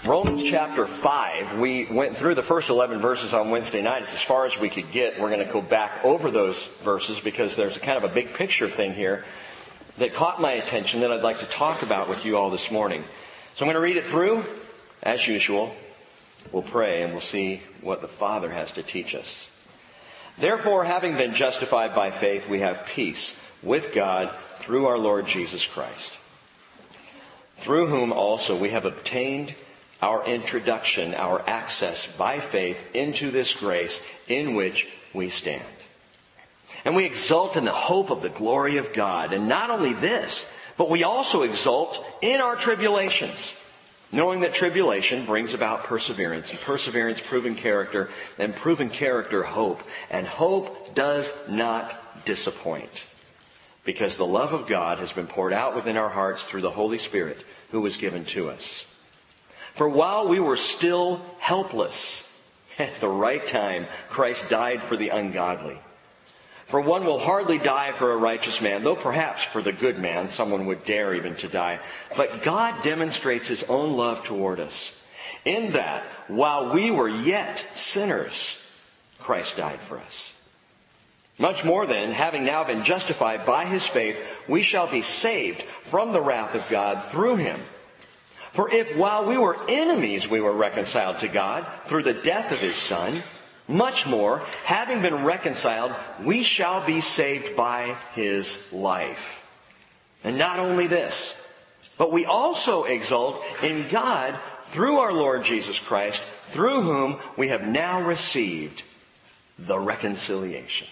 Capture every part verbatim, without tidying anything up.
Romans chapter five, we went through the first eleven verses on Wednesday night. It's as far as we could get. We're going to go back over those verses because there's a kind of a big picture thing here that caught my attention that I'd like to talk about with you all this morning. So I'm going to read it through. As usual, we'll pray and we'll see what the Father has to teach us. Therefore, having been justified by faith, we have peace with God through our Lord Jesus Christ, through whom also we have obtained our introduction, our access by faith into this grace in which we stand. And we exult in the hope of the glory of God. And not only this, but we also exult in our tribulations, knowing that tribulation brings about perseverance, and perseverance proven character, and proven character hope. And hope does not disappoint, because the love of God has been poured out within our hearts through the Holy Spirit who was given to us. For while we were still helpless, at the right time, Christ died for the ungodly. For one will hardly die for a righteous man, though perhaps for the good man someone would dare even to die. But God demonstrates His own love toward us, in that while we were yet sinners, Christ died for us. Much more then, having now been justified by His faith, we shall be saved from the wrath of God through Him. For if while we were enemies we were reconciled to God through the death of His Son, much more, having been reconciled, we shall be saved by His life. And not only this, but we also exult in God through our Lord Jesus Christ, through whom we have now received the reconciliation.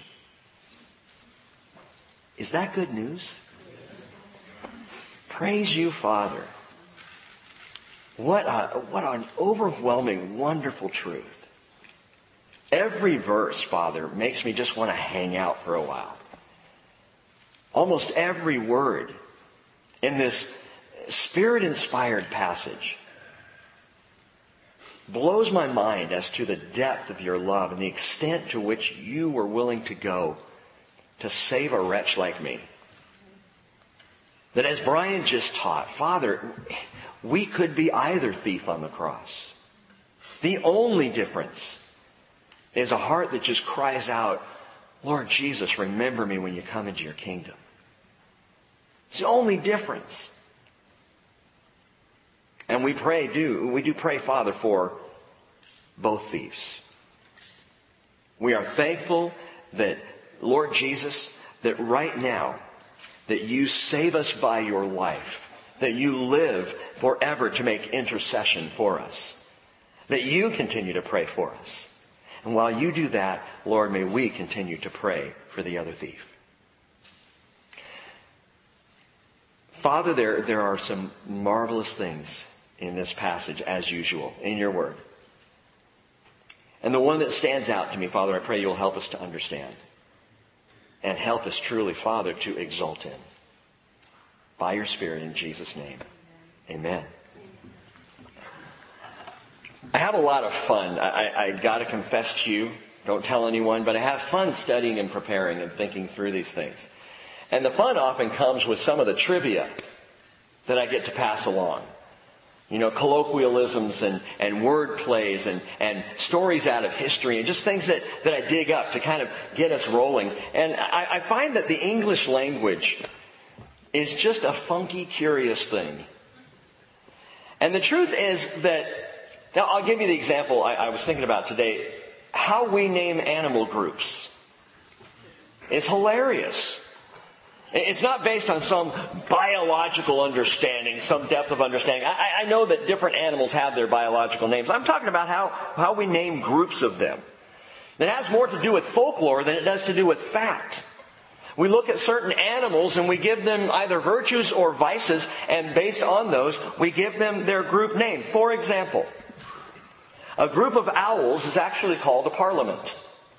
Is that good news? Praise you, Father. What a, what an overwhelming, wonderful truth. Every verse, Father, makes me just want to hang out for a while. Almost every word in this Spirit-inspired passage blows my mind as to the depth of your love and the extent to which you were willing to go to save a wretch like me. That as Brian just taught, Father, we could be either thief on the cross. The only difference is a heart that just cries out, Lord Jesus, remember me when you come into your kingdom. It's the only difference. And we pray, do, we do pray, Father, for both thieves. We are thankful that, Lord Jesus, that right now, that you save us by your life, that you live forever to make intercession for us, that you continue to pray for us. And while you do that, Lord, may we continue to pray for the other thief. Father, there, there are some marvelous things in this passage, as usual, in your word. And the one that stands out to me, Father, I pray you'll help us to understand. And help us truly, Father, to exult in. By your Spirit, in Jesus' name. Amen. I have a lot of fun. I, I, I got to confess to you, don't tell anyone, but I have fun studying and preparing and thinking through these things. And the fun often comes with some of the trivia that I get to pass along. You know, colloquialisms and, and word plays and, and stories out of history and just things that, that I dig up to kind of get us rolling. And I, I find that the English language is just a funky, curious thing. And the truth is that, now I'll give you the example I, I was thinking about today. How we name animal groups is hilarious. It's not based on some biological understanding, some depth of understanding. I, I know that different animals have their biological names. I'm talking about how, how we name groups of them. It has more to do with folklore than it does to do with fact. We look at certain animals and we give them either virtues or vices, and based on those, we give them their group name. For example, a group of owls is actually called a parliament.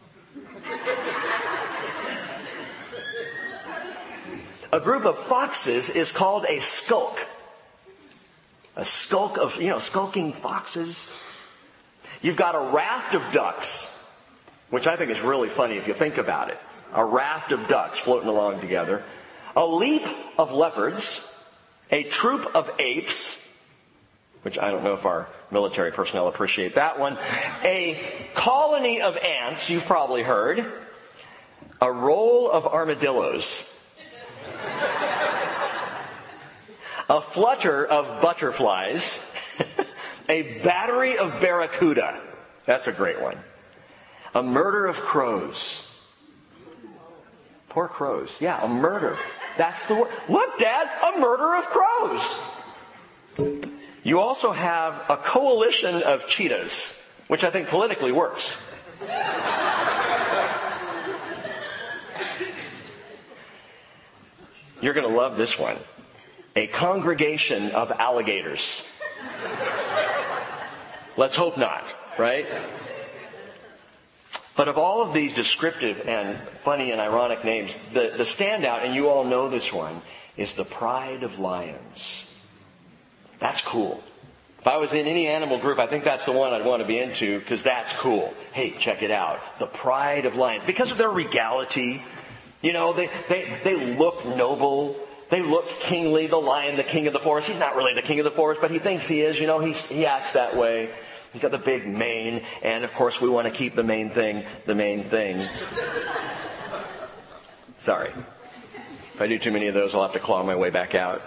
A group of foxes is called a skulk. A skulk of, you know, skulking foxes. You've got a raft of ducks, which I think is really funny if you think about it. A raft of ducks floating along together. A leap of leopards. A troop of apes. which I don't know if our military personnel appreciate that one. A colony of ants, you've probably heard. A roll of armadillos. A flutter of butterflies. A battery of barracuda. That's a great one. A murder of crows. Poor crows. Yeah, a murder. That's the word. Look, Dad, a murder of crows. You also have a coalition of cheetahs, which I think politically works. You're going to love this one. A congregation of alligators. Let's hope not, right? But of all of these descriptive and funny and ironic names, the, the standout, and you all know this one, is the pride of lions. That's cool. If I was in any animal group, I think that's the one I'd want to be into, because that's cool. Hey, check it out. The pride of lions. Because of their regality, you know, they, they, they look noble. They look kingly. The lion, the king of the forest. He's not really the king of the forest, but he thinks he is. You know, he's, he acts that way. He's got the big mane, and of course we want to keep the main thing the main thing. Sorry. If I do too many of those, I'll have to claw my way back out.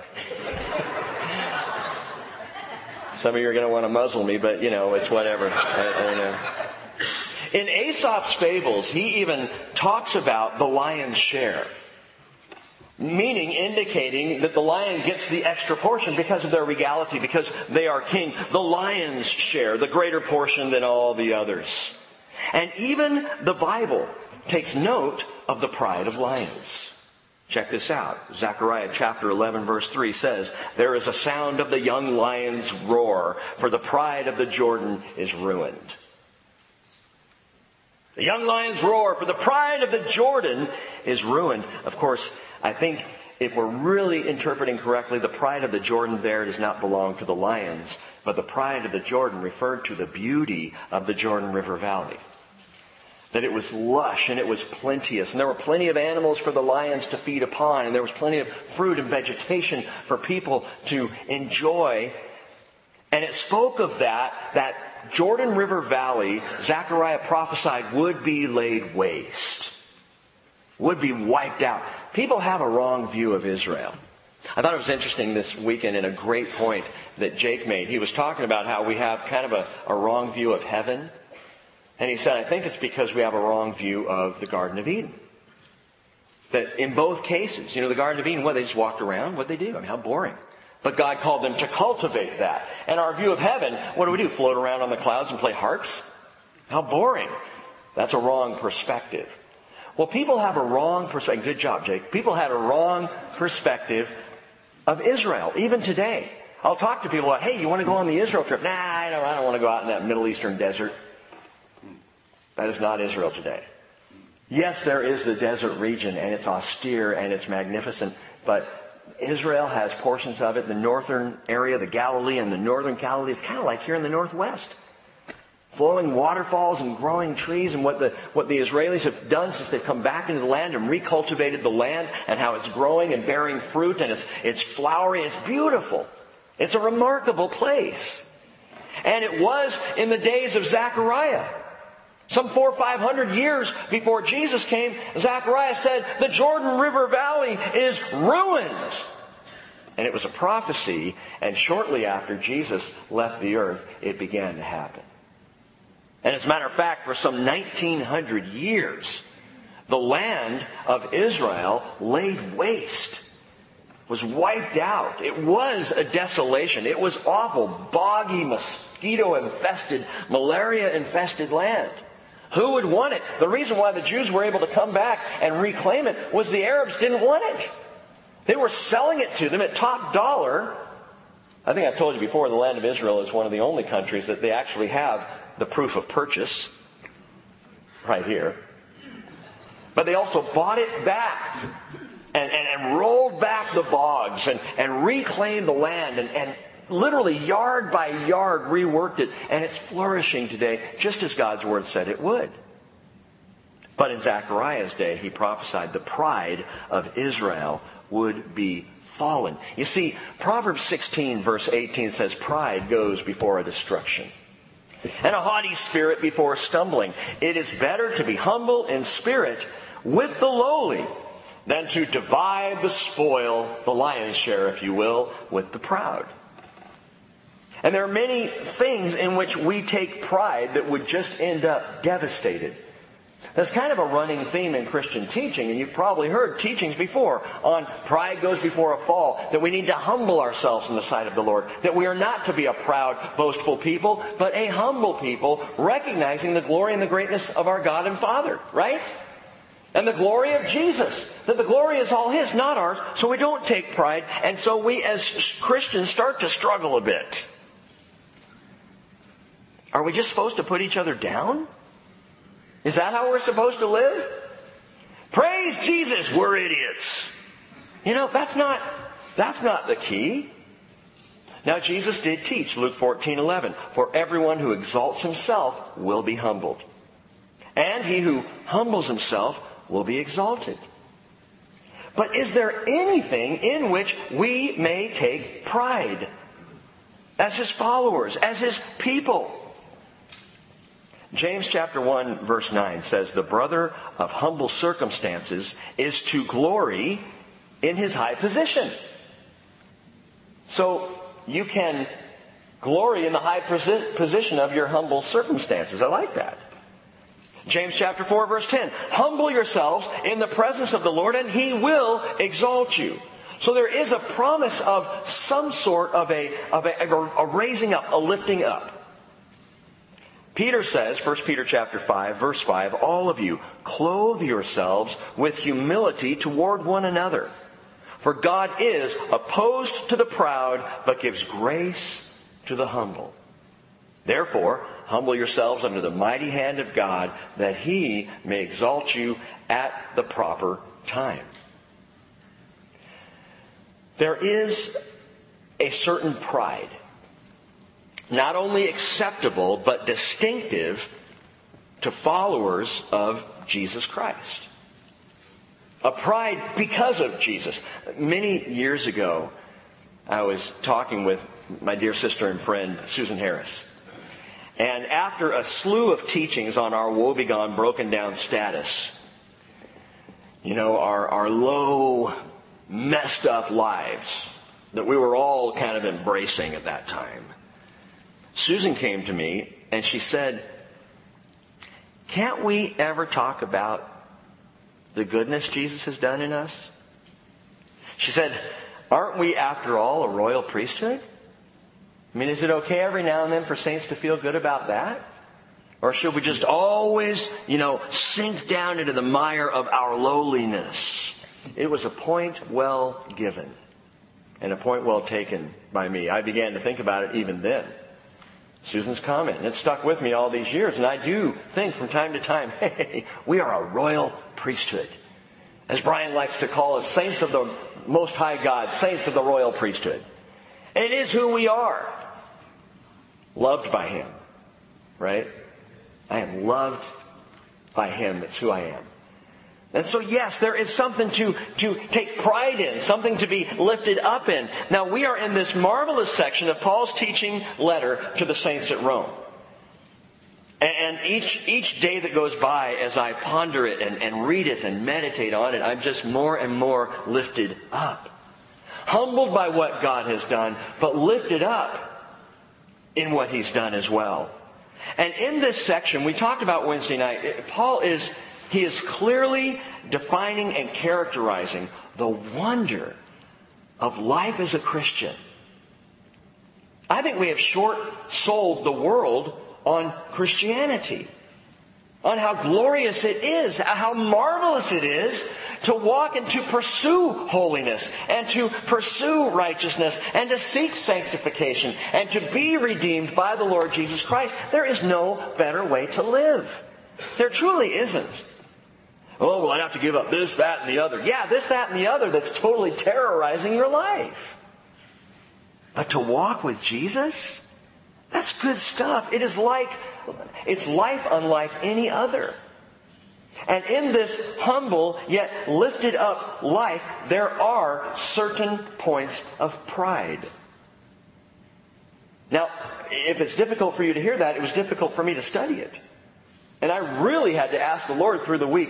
Some of you are going to want to muzzle me, but, you know, it's whatever. I, I don't know. In Aesop's fables, he even talks about the lion's share. Meaning, indicating that the lion gets the extra portion because of their regality, because they are king. The lion's share, the greater portion than all the others. And even the Bible takes note of the pride of lions. Check this out. Zechariah chapter eleven verse three says, "There is a sound of the young lion's roar, for the pride of the Jordan is ruined." The young lion's roar, for the pride of the Jordan is ruined. Of course, I think if we're really interpreting correctly, the pride of the Jordan there does not belong to the lions, but the pride of the Jordan referred to the beauty of the Jordan River Valley. That it was lush and it was plenteous, and there were plenty of animals for the lions to feed upon, and there was plenty of fruit and vegetation for people to enjoy. And it spoke of that, that Jordan River Valley, Zechariah prophesied, would be laid waste. Would be wiped out. People have a wrong view of Israel. I thought it was interesting this weekend, and a great point that Jake made. He was talking about how we have kind of a, a wrong view of heaven. And he said, I think it's because we have a wrong view of the Garden of Eden. That in both cases, you know, the Garden of Eden, what, they just walked around? What'd they do? I mean, how boring. But God called them to cultivate that. And our view of heaven, what do we do? Float around on the clouds and play harps? How boring. That's a wrong perspective. Well, people have a wrong perspective. Good job, Jake. People had a wrong perspective of Israel, even today. I'll talk to people about, hey, you want to go on the Israel trip? Nah, I don't, I don't want to go out in that Middle Eastern desert. That is not Israel today. Yes, there is the desert region, and it's austere and it's magnificent, but Israel has portions of it, the northern area, the Galilee and the northern Galilee. It's kind of like here in the Northwest. Flowing waterfalls and growing trees, and what the what the Israelis have done since they've come back into the land and recultivated the land, and how it's growing and bearing fruit, and it's it's flowery, it's beautiful. It's a remarkable place. And it was in the days of Zechariah. Some four or five hundred years before Jesus came, Zechariah said, the Jordan River Valley is ruined. And it was a prophecy, and shortly after Jesus left the earth, it began to happen. And as a matter of fact, for some nineteen hundred years, the land of Israel laid waste, was wiped out. It was a desolation. It was awful, boggy, mosquito-infested, malaria-infested land. Who would want it? The reason why the Jews were able to come back and reclaim it was the Arabs didn't want it. They were selling it to them at top dollar. I think I've told you before, the land of Israel is one of the only countries that they actually have the proof of purchase. Right here. But they also bought it back. And, and, and rolled back the bogs and, and reclaimed the land and, and literally yard by yard reworked it. And it's flourishing today, just as God's Word said it would. But in Zechariah's day, he prophesied the pride of Israel would be fallen. You see, Proverbs sixteen verse eighteen says, pride goes before a destruction, and a haughty spirit before stumbling. It is better to be humble in spirit with the lowly than to divide the spoil, the lion's share, if you will, with the proud. And there are many things in which we take pride that would just end up devastated. That's kind of a running theme in Christian teaching, and you've probably heard teachings before on pride goes before a fall, that we need to humble ourselves in the sight of the Lord, that we are not to be a proud, boastful people, but a humble people, recognizing the glory and the greatness of our God and Father, right? And the glory of Jesus, that the glory is all His, not ours, so we don't take pride, and so we as Christians start to struggle a bit. Are we just supposed to put each other down? Is that how we're supposed to live? Praise Jesus, we're idiots. You know, that's not, that's not the key. Now, Jesus did teach, Luke fourteen eleven, for everyone who exalts himself will be humbled, and he who humbles himself will be exalted. But is there anything in which we may take pride as His followers, as His people? James chapter one verse nine says, the brother of humble circumstances is to glory in his high position. So you can glory in the high position of your humble circumstances. I like that. James chapter four verse ten, humble yourselves in the presence of the Lord and He will exalt you. So there is a promise of some sort of a, of a, a raising up, a lifting up. Peter says, First Peter chapter five, verse five, all of you, clothe yourselves with humility toward one another. For God is opposed to the proud, but gives grace to the humble. Therefore, humble yourselves under the mighty hand of God, that He may exalt you at the proper time. There is a certain pride, not only acceptable, but distinctive to followers of Jesus Christ. A pride because of Jesus. Many years ago, I was talking with my dear sister and friend, Susan Harris. And after a slew of teachings on our woebegone, broken down status, you know, our, our low, messed up lives that we were all kind of embracing at that time, Susan came to me and she said, can't we ever talk about the goodness Jesus has done in us? She said, aren't we after all a royal priesthood? I mean, is it okay every now and then for saints to feel good about that? Or should we just always, you know, sink down into the mire of our lowliness? It was a point well given and a point well taken by me. I began to think about it even then. Susan's comment, and it stuck with me all these years. And I do think from time to time, hey, we are a royal priesthood. As Brian likes to call us, saints of the Most High God, saints of the royal priesthood. It is who we are. Loved by Him. Right? I am loved by Him. It's who I am. And so yes, there is something to, to take pride in, something to be lifted up in. Now we are in this marvelous section of Paul's teaching letter to the saints at Rome. And each, each day that goes by as I ponder it and, and read it and meditate on it, I'm just more and more lifted up. Humbled by what God has done, but lifted up in what He's done as well. And in this section, we talked about Wednesday night, Paul is... He is clearly defining and characterizing the wonder of life as a Christian. I think we have short-sold the world on Christianity, on how glorious it is, how marvelous it is to walk and to pursue holiness and to pursue righteousness and to seek sanctification and to be redeemed by the Lord Jesus Christ. There is no better way to live. There truly isn't. Oh, well, I'd have to give up this, that, and the other. Yeah, this, that, and the other that's totally terrorizing your life. But to walk with Jesus, that's good stuff. It is like, it's life unlike any other. And in this humble yet lifted up life, there are certain points of pride. Now, if it's difficult for you to hear that, it was difficult for me to study it. And I really had to ask the Lord through the week,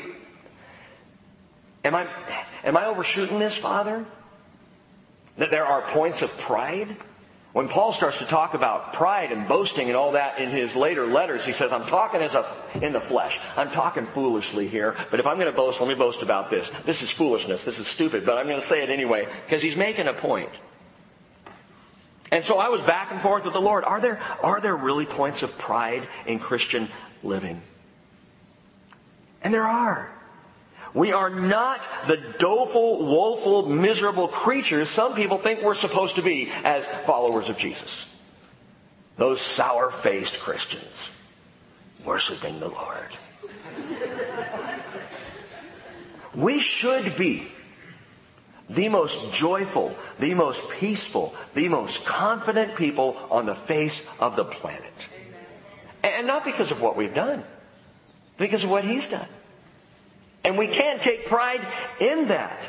am I, am I overshooting this, Father? That there are points of pride? When Paul starts to talk about pride and boasting and all that in his later letters, he says, I'm talking as a, in the flesh. I'm talking foolishly here. But if I'm going to boast, let me boast about this. This is foolishness. This is stupid. But I'm going to say it anyway because he's making a point. And so I was back and forth with the Lord. Are there, are there really points of pride in Christian living? And there are. We are not the doleful, woeful, miserable creatures some people think we're supposed to be as followers of Jesus. Those sour-faced Christians worshiping the Lord. We should be the most joyful, the most peaceful, the most confident people on the face of the planet. And not because of what we've done, because of what He's done. And we can't take pride in that,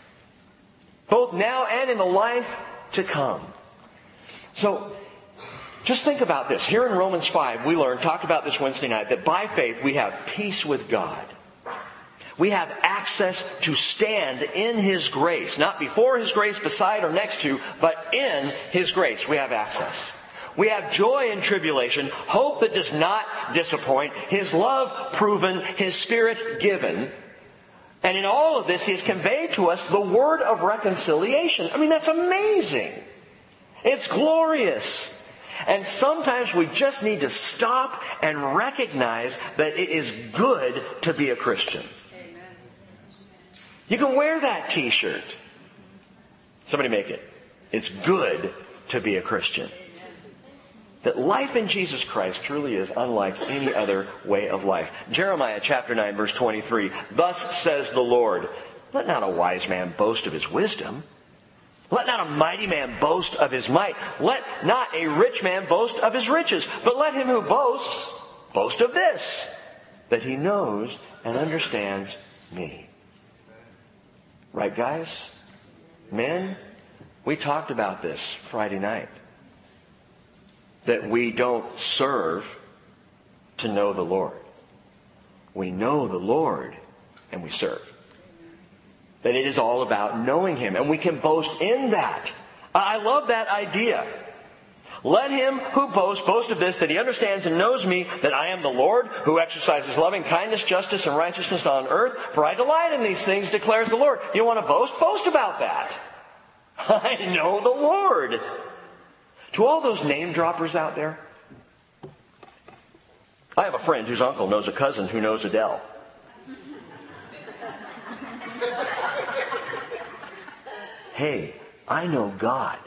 both now and in the life to come. So, just think about this. Here in Romans five, we learned, talked about this Wednesday night, that by faith we have peace with God. We have access to stand in His grace. Not before His grace, beside or next to, but in His grace we have access. We have joy in tribulation, hope that does not disappoint, His love proven, His Spirit given. And in all of this, He has conveyed to us the word of reconciliation. I mean, that's amazing. It's glorious. And sometimes we just need to stop and recognize that it is good to be a Christian. Amen. You can wear that t-shirt. Somebody make it. It's good to be a Christian. That life in Jesus Christ truly is unlike any other way of life. Jeremiah chapter nine verse twenty-three. Thus says the Lord, let not a wise man boast of his wisdom. Let not a mighty man boast of his might. Let not a rich man boast of his riches. But let him who boasts, boast of this, that he knows and understands me. Right, guys? Men, we talked about this Friday night. That we don't serve to know the Lord. We know the Lord and we serve. That it is all about knowing Him. And we can boast in that. I love that idea. Let him who boasts, boast of this, that he understands and knows me, that I am the Lord, who exercises loving kindness, justice, and righteousness on earth. For I delight in these things, declares the Lord. You want to boast? Boast about that. I know the Lord. To all those name droppers out there, I have a friend whose uncle knows a cousin who knows Adele. Hey, I know God.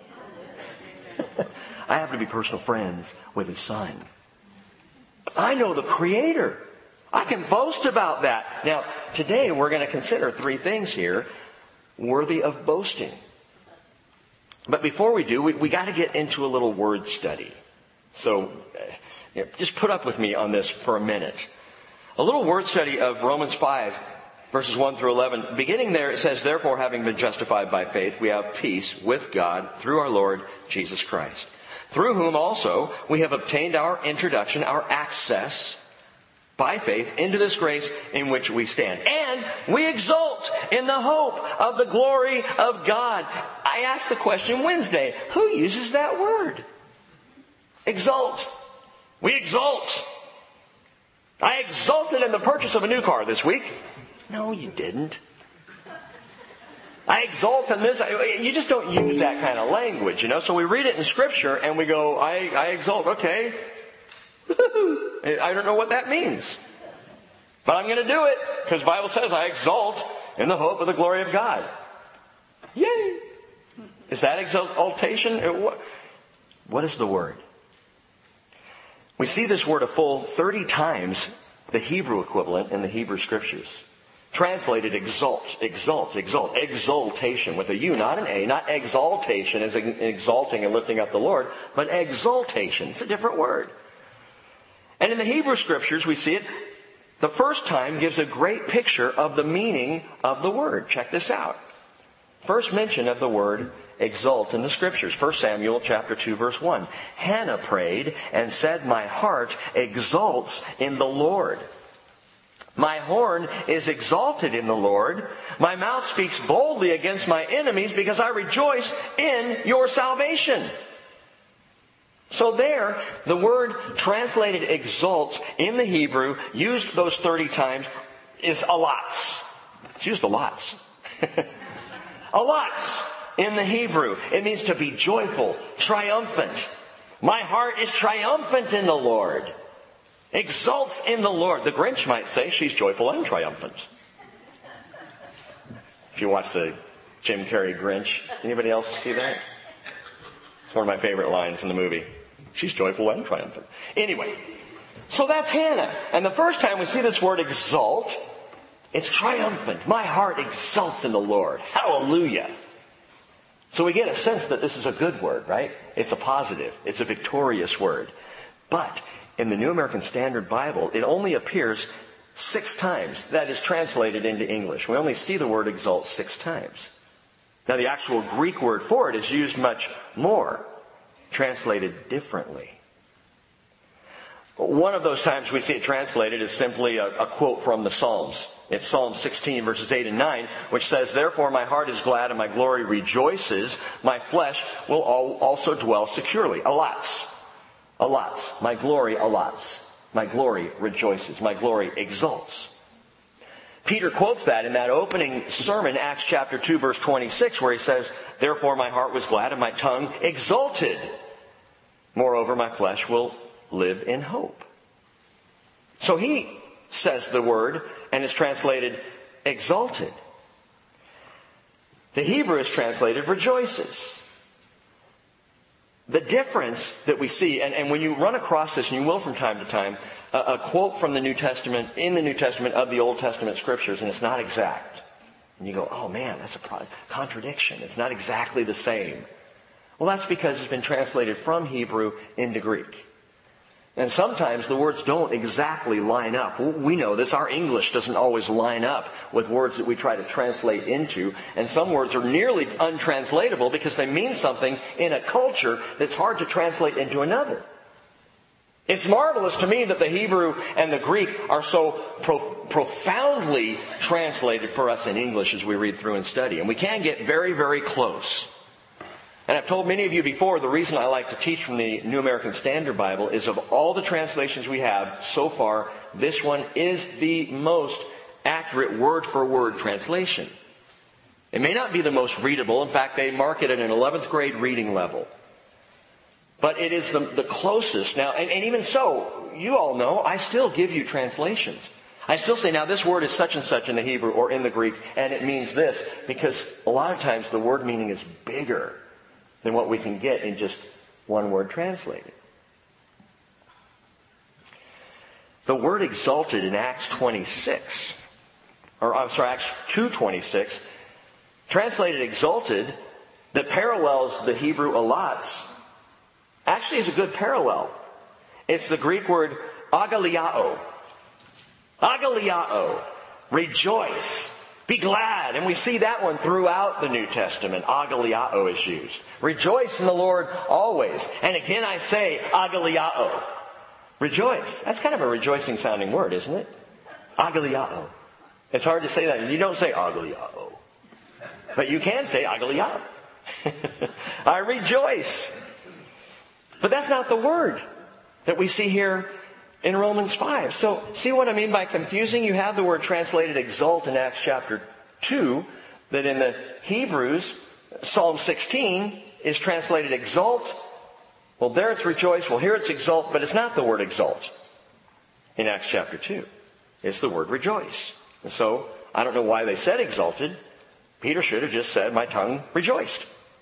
I happen to be personal friends with His Son. I know the Creator. I can boast about that. Now, today we're going to consider three things here worthy of boasting. But before we do, we, we got to get into a little word study. So you know, just put up with me on this for a minute. A little word study of Romans five, verses one through eleven. Beginning there, it says, therefore, having been justified by faith, we have peace with God through our Lord Jesus Christ, through whom also we have obtained our introduction, our access by faith into this grace in which we stand. And we exult in the hope of the glory of God. I asked the question Wednesday, who uses that word? Exult. We exult. I exulted in the purchase of a new car this week. No, you didn't. I exult in this. You just don't use that kind of language, you know. So we read it in Scripture and we go, I, I exult. Okay. I don't know what that means. But I'm going to do it because the Bible says I exult in the hope of the glory of God. Yay! Is that exaltation? What, what is the word? We see this word a full thirty times the Hebrew equivalent in the Hebrew Scriptures. Translated exalt, exalt, exalt, exaltation with a U, not an A, not exaltation as exalting and lifting up the Lord, but exaltation. It's a different word. And in the Hebrew Scriptures, we see it The first time gives a great picture of the meaning of the word. Check this out. First mention of the word exult in the Scriptures. First Samuel chapter two, verse one. Hannah prayed and said, "My heart exults in the Lord. My horn is exalted in the Lord. My mouth speaks boldly against my enemies because I rejoice in your salvation." So there, the word translated exalts in the Hebrew, used those thirty times, is alats. It's used alats. Alats in the Hebrew. It means to be joyful, triumphant. My heart is triumphant in the Lord. Exalts in the Lord. The Grinch might say she's joyful and triumphant. If you watch the Jim Carrey Grinch, anybody else see that? It's one of my favorite lines in the movie. She's joyful and triumphant. Anyway, so that's Hannah. And the first time we see this word exalt, it's triumphant. My heart exults in the Lord. Hallelujah. So we get a sense that this is a good word, right? It's a positive. It's a victorious word. But in the New American Standard Bible, it only appears six times. That is translated into English. We only see the word exalt six times. Now the actual Greek word for it is used much more, translated differently. One of those times we see it translated is simply a, a quote from the Psalms. It's Psalm sixteen, verses eight and nine, which says, "Therefore my heart is glad and my glory rejoices. My flesh will also dwell securely." Alats. Alats. My glory alats. My glory rejoices. My glory exults. Peter quotes that in that opening sermon, Acts chapter two, verse twenty-six, where he says, "Therefore my heart was glad and my tongue exulted. Moreover, my flesh will live in hope." So he says the word, and it's translated exalted. The Hebrew is translated rejoices. The difference that we see, and, and when you run across this, and you will from time to time, a, a quote from the New Testament, in the New Testament of the Old Testament Scriptures, and it's not exact. And you go, oh man, that's a pro- contradiction. It's not exactly the same. Well, that's because it's been translated from Hebrew into Greek. And sometimes the words don't exactly line up. We know this. Our English doesn't always line up with words that we try to translate into. And some words are nearly untranslatable because they mean something in a culture that's hard to translate into another. It's marvelous to me that the Hebrew and the Greek are so pro- profoundly translated for us in English as we read through and study. And we can get very, very close. And I've told many of you before, the reason I like to teach from the New American Standard Bible is of all the translations we have so far, this one is the most accurate word-for-word translation. It may not be the most readable. In fact, they mark it at an eleventh grade reading level. But it is the, the closest. Now, and, and even so, you all know, I still give you translations. I still say, now this word is such and such in the Hebrew or in the Greek, and it means this, because a lot of times the word meaning is bigger than what we can get in just one word translated. The word exalted in Acts twenty-six, or I'm sorry, Acts two twenty-six, translated exalted, that parallels the Hebrew alats, actually is a good parallel. It's the Greek word agaliao. Agaliao. Rejoice. Be glad. And we see that one throughout the New Testament. Agaliao is used. Rejoice in the Lord always. And again I say, agaliao. Rejoice. That's kind of a rejoicing sounding word, isn't it? Agaliao. It's hard to say that. You don't say agaliao. But you can say agaliao. I rejoice. But that's not the word that we see here in Romans five. So, see what I mean by confusing? You have the word translated exult in Acts chapter two, that in the Hebrews, Psalm sixteen is translated exalt. Well, there it's rejoice. Well, here it's exult, but it's not the word exalt in Acts chapter two. It's the word rejoice. And so, I don't know why they said exalted. Peter should have just said, my tongue rejoiced.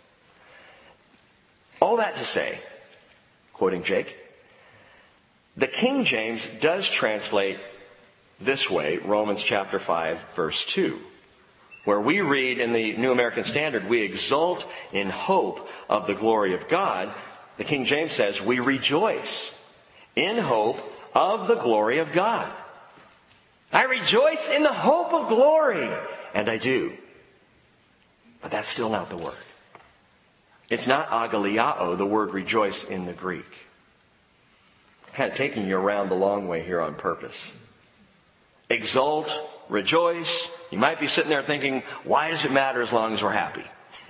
All that to say, quoting Jake, the King James does translate this way, Romans chapter five, verse two, where we read in the New American Standard, we exult in hope of the glory of God. The King James says, we rejoice in hope of the glory of God. I rejoice in the hope of glory. And I do. But that's still not the word. It's not agaliao, the word rejoice in the Greek. I'm kind of taking you around the long way here on purpose. Exult, rejoice. You might be sitting there thinking, why does it matter as long as we're happy?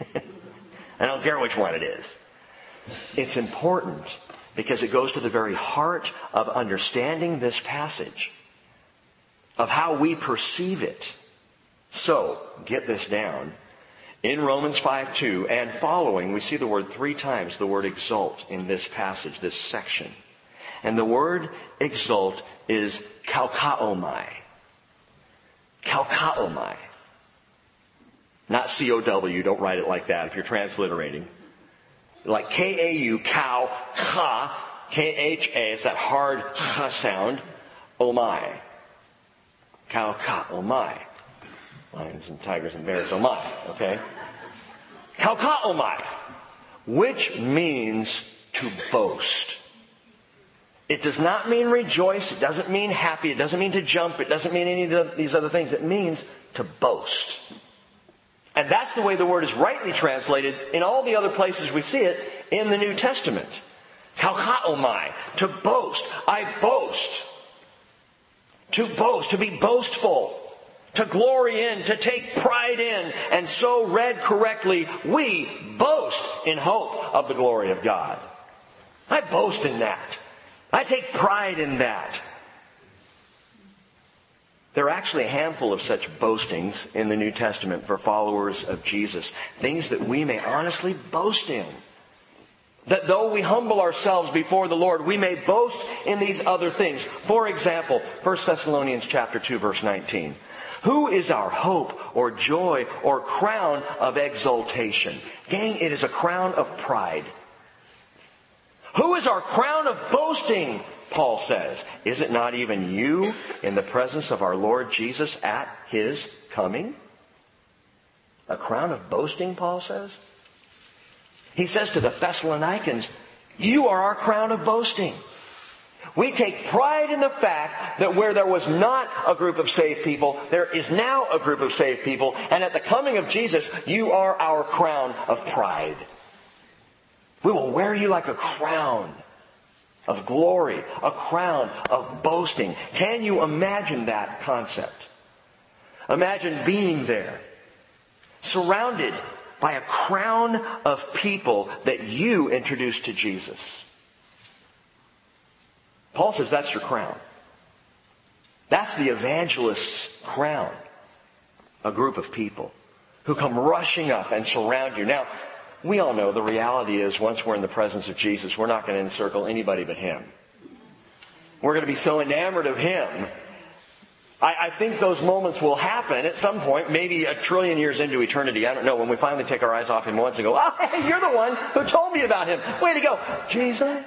I don't care which one it is. It's important because it goes to the very heart of understanding this passage, of how we perceive it. So, get this down. In Romans five two and following, we see the word three times, the word exult in this passage, this section. And the word exult is kaukaomai. Kaukaomai. Not C O W, don't write it like that if you're transliterating. Like K A U, cow, ka, K H A, it's that hard ha sound, omai. Kaukaomai. Lions and tigers and bears, omai, okay? Kaukaomai, which means to boast. It does not mean rejoice. It doesn't mean happy. It doesn't mean to jump. It doesn't mean any of these other things. It means to boast. And that's the way the word is rightly translated in all the other places we see it in the New Testament. Kaukaomai, to boast. I boast. To boast, to be boastful. To glory in, to take pride in. And so read correctly, we boast in hope of the glory of God. I boast in that. I take pride in that. There are actually a handful of such boastings in the New Testament for followers of Jesus. Things that we may honestly boast in. That though we humble ourselves before the Lord, we may boast in these other things. For example, First Thessalonians chapter two, verse nineteen. Who is our hope or joy or crown of exaltation? Gang, it is a crown of pride. Who is our crown of boasting? Paul says, is it not even you in the presence of our Lord Jesus at His coming? A crown of boasting, Paul says. He says to the Thessalonians, you are our crown of boasting. We take pride in the fact that where there was not a group of saved people, there is now a group of saved people. And at the coming of Jesus, you are our crown of pride. We will wear you like a crown of glory, a crown of boasting. Can you imagine that concept? Imagine being there, surrounded by a crown of people that you introduced to Jesus. Paul says that's your crown. That's the evangelist's crown. A group of people who come rushing up and surround you. Now, we all know the reality is once we're in the presence of Jesus, we're not going to encircle anybody but Him. We're going to be so enamored of Him. I, I think those moments will happen at some point, maybe a trillion years into eternity. I don't know, when we finally take our eyes off Him once and go, oh, hey, you're the one who told me about Him. Way to go, Jesus.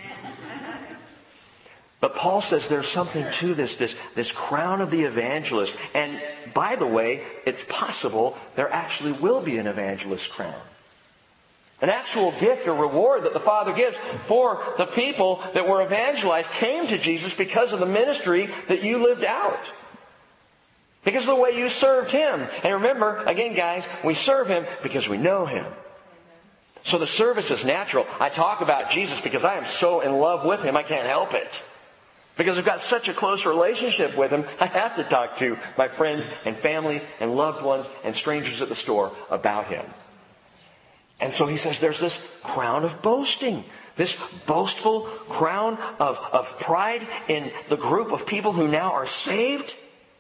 But Paul says there's something to this, this, this crown of the evangelist. And by the way, it's possible there actually will be an evangelist crown. An actual gift or reward that the Father gives for the people that were evangelized came to Jesus because of the ministry that you lived out. Because of the way you served Him. And remember, again guys, we serve Him because we know Him. So the service is natural. I talk about Jesus because I am so in love with Him, I can't help it. Because I've got such a close relationship with Him, I have to talk to my friends and family and loved ones and strangers at the store about Him. And so he says there's this crown of boasting. This boastful crown of, of pride in the group of people who now are saved.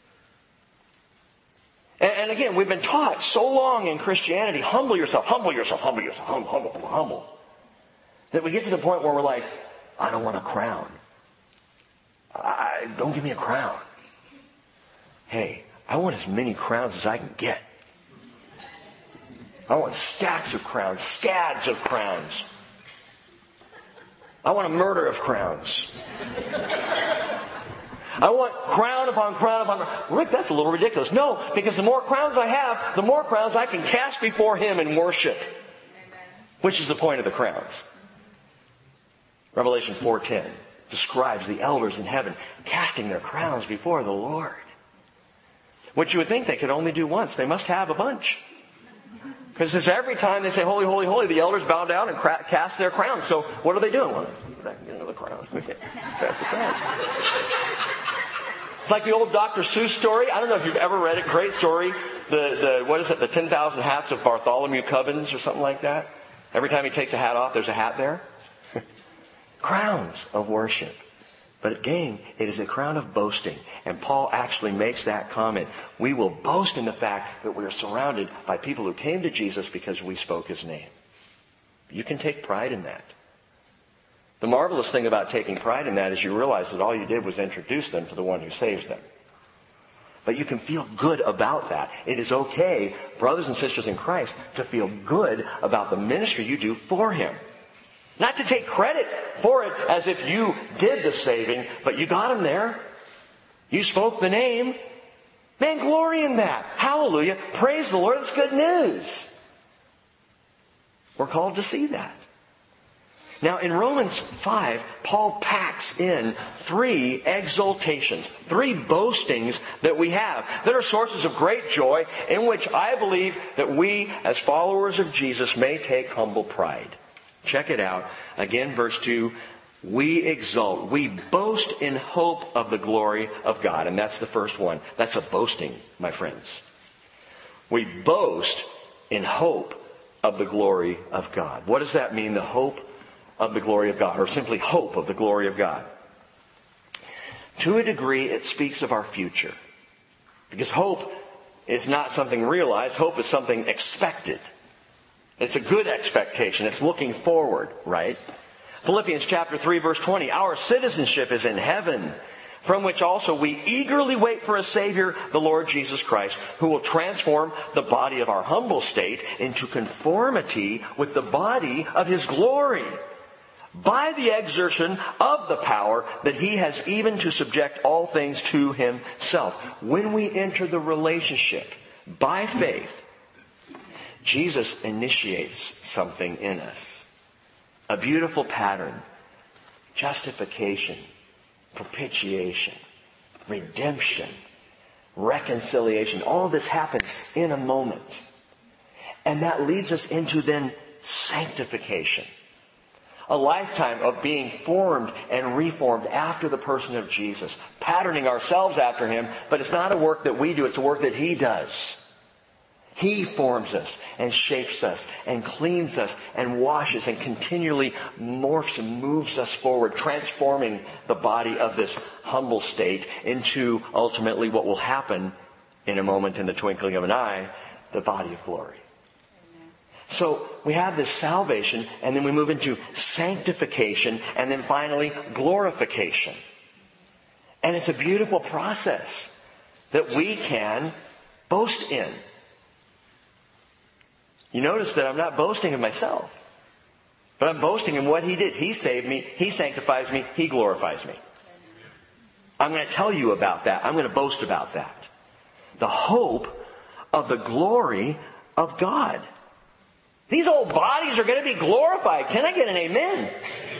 And, and again, we've been taught so long in Christianity, humble yourself, humble yourself, humble yourself, humble, humble, humble, humble. That we get to the point where we're like, I don't want a crown. I, don't give me a crown. Hey, I want as many crowns as I can get. I want stacks of crowns, scads of crowns. I want a murder of crowns. I want crown upon crown upon crown. Rick, that's a little ridiculous. No, because the more crowns I have, the more crowns I can cast before Him in worship. Amen. Which is the point of the crowns. Revelation four ten describes the elders in heaven casting their crowns before the Lord. which you would think they could only do once. They must have a bunch. Because it's every time they say, holy, holy, holy, the elders bow down and cra- cast their crowns. So what are they doing? Well, get another crown. Cast the crown. It's like the old Doctor Seuss story. I don't know if you've ever read it. Great story. The, the what is it? The ten thousand hats of Bartholomew Cubbins or something like that. Every time he takes a hat off, there's a hat there. Crowns of worship. But again, it is a crown of boasting. And Paul actually makes that comment. We will boast in the fact that we are surrounded by people who came to Jesus because we spoke his name. You can take pride in that. The marvelous thing about taking pride in that is you realize that all you did was introduce them to the one who saves them. But you can feel good about that. It is okay, brothers and sisters in Christ, to feel good about the ministry you do for him. Not to take credit for it as if you did the saving, but you got him there. You spoke the name. Man, glory in that. Hallelujah. Praise the Lord. That's good news. We're called to see that. Now, in Romans five, Paul packs in three exaltations, three boastings that we have that are sources of great joy, in which I believe that we, as followers of Jesus, may take humble pride. Check it out. Again, verse two. We exult. We boast in hope of the glory of God. And that's the first one. That's a boasting, my friends. We boast in hope of the glory of God. What does that mean, the hope of the glory of God? Or simply hope of the glory of God? To a degree, it speaks of our future. Because hope is not something realized. Hope is something expected. It's a good expectation. It's looking forward, right? Philippians chapter three, verse twenty. Our citizenship is in heaven, from which also we eagerly wait for a Savior, the Lord Jesus Christ, who will transform the body of our humble state into conformity with the body of his glory, by the exertion of the power that he has even to subject all things to himself. When we enter the relationship by faith, Jesus initiates something in us. A beautiful pattern. Justification. Propitiation. Redemption. Reconciliation. All this happens in a moment. And that leads us into then sanctification. A lifetime of being formed and reformed after the person of Jesus. Patterning ourselves after him. But it's not a work that we do. It's a work that he does. He forms us and shapes us and cleans us and washes and continually morphs and moves us forward, transforming the body of this humble state into ultimately what will happen in a moment, in the twinkling of an eye, the body of glory. Amen. So we have this salvation, and then we move into sanctification, and then finally glorification. And it's a beautiful process that we can boast in. You notice that I'm not boasting of myself, but I'm boasting in what he did. He saved me. He sanctifies me. He glorifies me. I'm going to tell you about that. I'm going to boast about that. The hope of the glory of God. These old bodies are going to be glorified. Can I get an amen?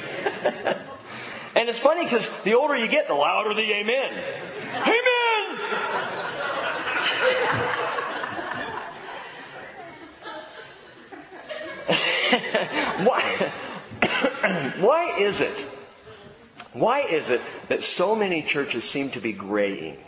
And it's funny because the older you get, the louder the amen. Amen! Why, why is it? Why is it that so many churches seem to be graying?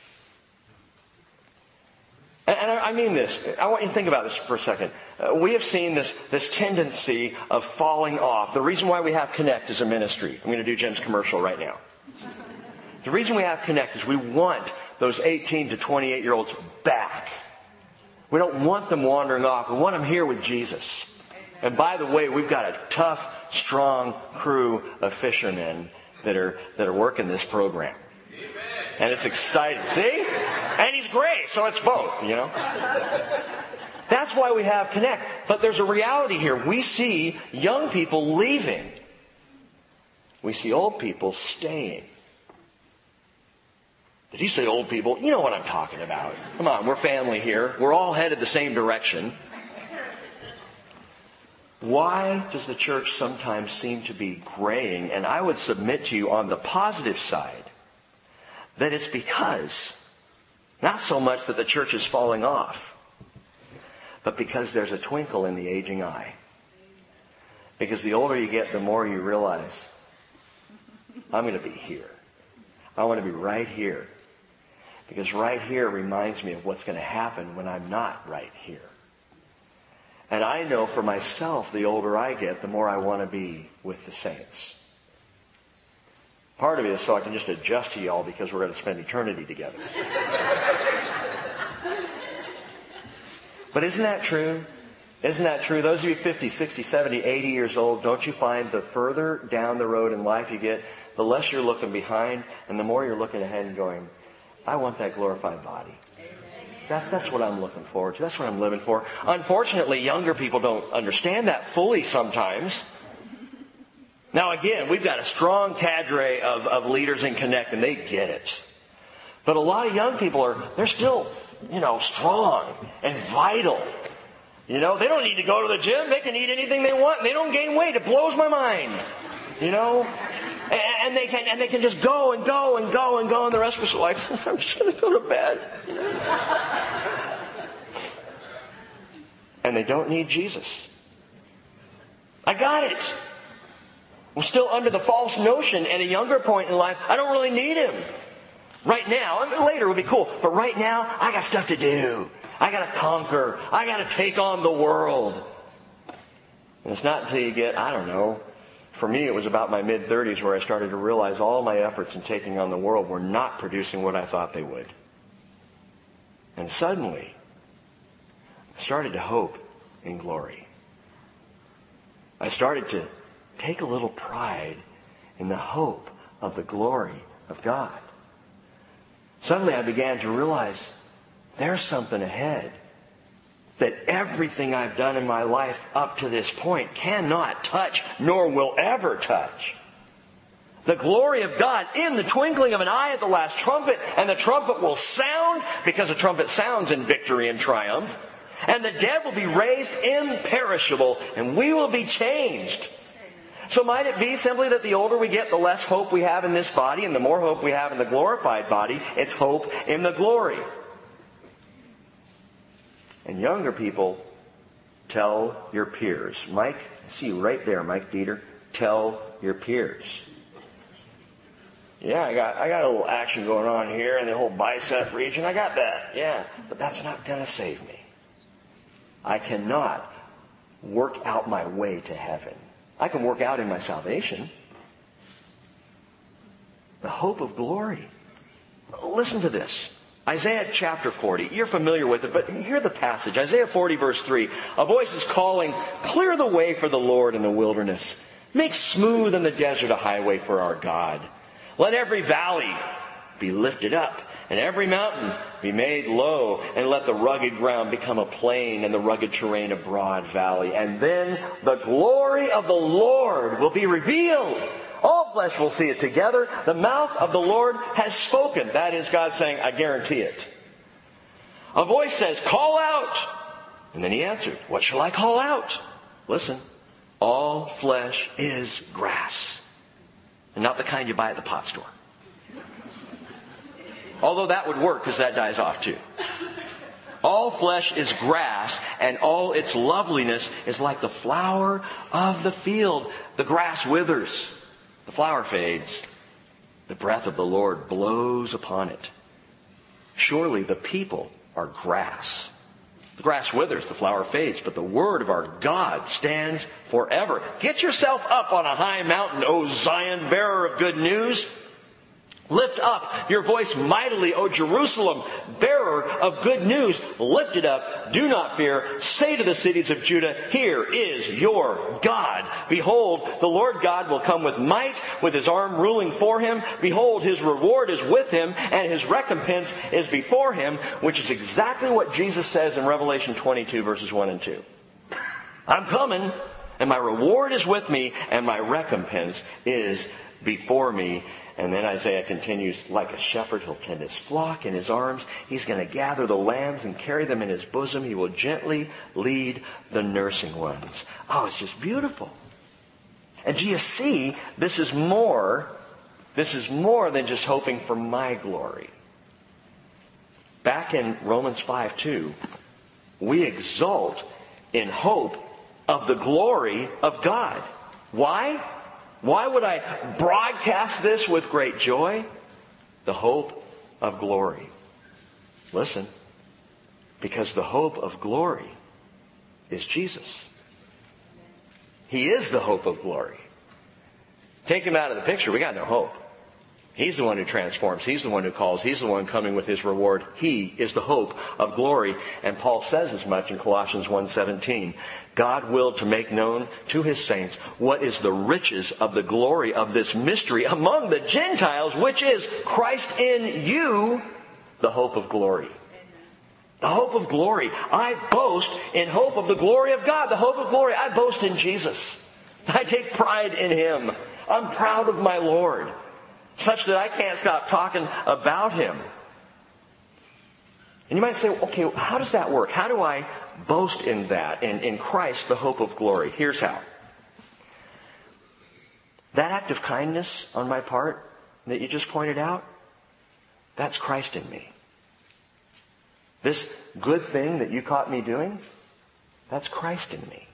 And, and I, I mean this. I want you to think about this for a second. Uh, we have seen this, this tendency of falling off. The reason why we have Connect as a ministry. I'm going to do Jim's commercial right now. The reason we have Connect is we want those eighteen to twenty-eight year olds back. We don't want them wandering off. We want them here with Jesus. And by the way, we've got a tough, strong crew of fishermen that are that are working this program. And it's exciting. See? And he's gray, so it's both, you know. That's why we have Connect. But there's a reality here. We see young people leaving. We see old people staying. Did he say old people? You know what I'm talking about. Come on, we're family here. We're all headed the same direction. Why does the church sometimes seem to be graying? And I would submit to you on the positive side that it's because Not so much that the church is falling off, but because there's a twinkle in the aging eye. Because the older you get, the more you realize, I'm going to be here. I want to be right here. Because right here reminds me of what's going to happen when I'm not right here. And I know for myself, the older I get, the more I want to be with the saints. Part of it is so I can just adjust to y'all because we're going to spend eternity together. But isn't that true? Isn't that true? Those of you fifty, sixty, seventy, eighty years old, don't you find the further down the road in life you get, the less you're looking behind and the more you're looking ahead and going, I want that glorified body. That's, that's what I'm looking forward to. That's what I'm living for. Unfortunately, younger people don't understand that fully sometimes. Now again, we've got a strong cadre of, of leaders in Connect and they get it. But a lot of young people are, they're still, you know, strong and vital. You know, they don't need to go to the gym. They can eat anything they want and they don't gain weight. It blows my mind. You know? And, and they can and they can just go and go and go and go and the rest of us are like, I'm just going to go to bed. You know? And they don't need Jesus. I got it. I'm still under the false notion at a younger point in life, I don't really need Him. Right now, I mean, later would be cool, but right now, I got stuff to do. I got to conquer. I got to take on the world. And it's not until you get, I don't know, for me it was about my mid-thirties where I started to realize all my efforts in taking on the world were not producing what I thought they would. And suddenly, I started to hope in glory. I started to take a little pride in the hope of the glory of God. Suddenly I began to realize there's something ahead that everything I've done in my life up to this point cannot touch, nor will ever touch. The glory of God in the twinkling of an eye at the last trumpet, and the trumpet will sound, because a trumpet sounds in victory and triumph, and the dead will be raised imperishable, and we will be changed. So might it be simply that the older we get, the less hope we have in this body, and the more hope we have in the glorified body, it's hope in the glory. And younger people, tell your peers. Mike, I see you right there, Mike Dieter. Tell your peers. Yeah, I got I got a little action going on here in the whole bicep region. I got that. Yeah, but that's not going to save me. I cannot work out my way to heaven. I can work out in my salvation. The hope of glory. Listen to this. Isaiah chapter forty. You're familiar with it, but hear the passage. Isaiah forty verse three. A voice is calling, clear the way for the Lord in the wilderness. Make smooth in the desert a highway for our God. Let every valley be lifted up, and every mountain be made low, and let the rugged ground become a plain, and the rugged terrain a broad valley. And then the glory of the Lord will be revealed. All flesh will see it together. The mouth of the Lord has spoken. That is God saying, I guarantee it. A voice says, call out. And then He answered, what shall I call out? Listen, all flesh is grass. And not the kind you buy at the pot store. Although that would work because that dies off too. All flesh is grass, and all its loveliness is like the flower of the field. The grass withers. The flower fades. The breath of the Lord blows upon it. Surely the people are grass. The grass withers, the flower fades, but the word of our God stands forever. Get yourself up on a high mountain, O Zion, bearer of good news. Lift up your voice mightily, O Jerusalem, bearer of good news. Lift it up. Do not fear. Say to the cities of Judah, here is your God. Behold, the Lord God will come with might, with His arm ruling for Him. Behold, His reward is with Him, and His recompense is before Him, which is exactly what Jesus says in Revelation twenty-two, verses one and two. I'm coming, and my reward is with me, and my recompense is before me. And then Isaiah continues, like a shepherd, He'll tend His flock in His arms. He's going to gather the lambs and carry them in His bosom. He will gently lead the nursing ones. Oh, it's just beautiful. And do you see, this is more, this is more than just hoping for my glory. back in Romans five two, we exult in hope of the glory of God. Why? Why would I broadcast this with great joy? The hope of glory. Listen, because the hope of glory is Jesus. He is the hope of glory. Take him out of the picture, we got no hope. He's the one who transforms. He's the one who calls. He's the one coming with his reward. He is the hope of glory. And Paul says as much in Colossians one seventeen. God willed to make known to his saints what is the riches of the glory of this mystery among the Gentiles, which is Christ in you, the hope of glory. The hope of glory. I boast in hope of the glory of God. The hope of glory. I boast in Jesus. I take pride in him. I'm proud of my Lord, such that I can't stop talking about him. And you might say, okay, how does that work? How do I boast in that, in, in Christ, the hope of glory? Here's how. That act of kindness on my part that you just pointed out, that's Christ in me. This good thing that you caught me doing, that's Christ in me.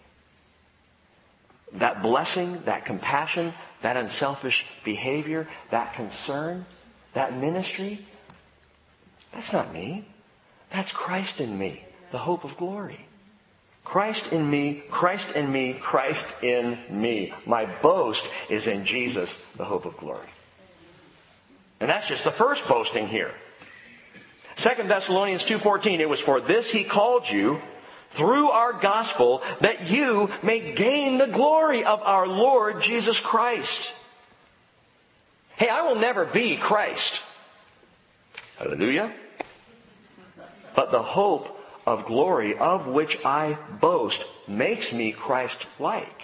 That blessing, that compassion, that unselfish behavior, that concern, that ministry, that's not me. That's Christ in me, the hope of glory. Christ in me, Christ in me, Christ in me. My boast is in Jesus, the hope of glory. And that's just the first boasting here. Second Thessalonians two fourteen, it was for this he called you through our gospel, that you may gain the glory of our Lord Jesus Christ. Hey, I will never be Christ. Hallelujah. But the hope of glory of which I boast makes me Christ-like.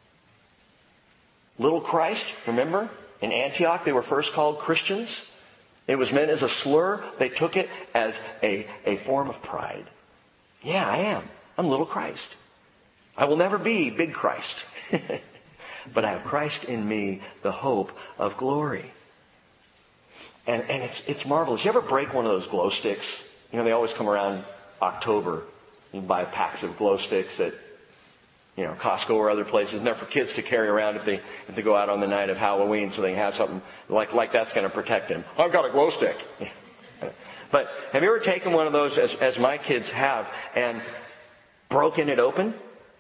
Little Christ, remember? In Antioch, they were first called Christians. It was meant as a slur. They took it as a, a form of pride. Yeah, I am. I'm little Christ. I will never be big Christ. But I have Christ in me, the hope of glory. And, and it's, it's marvelous. You ever break one of those glow sticks? You know, they always come around October. You can buy packs of glow sticks at, you know, Costco or other places. And they're for kids to carry around if they, if they go out on the night of Halloween, so they can have something like, like that's going to protect them. I've got a glow stick. But have you ever taken one of those, as, as my kids have, and broken it open?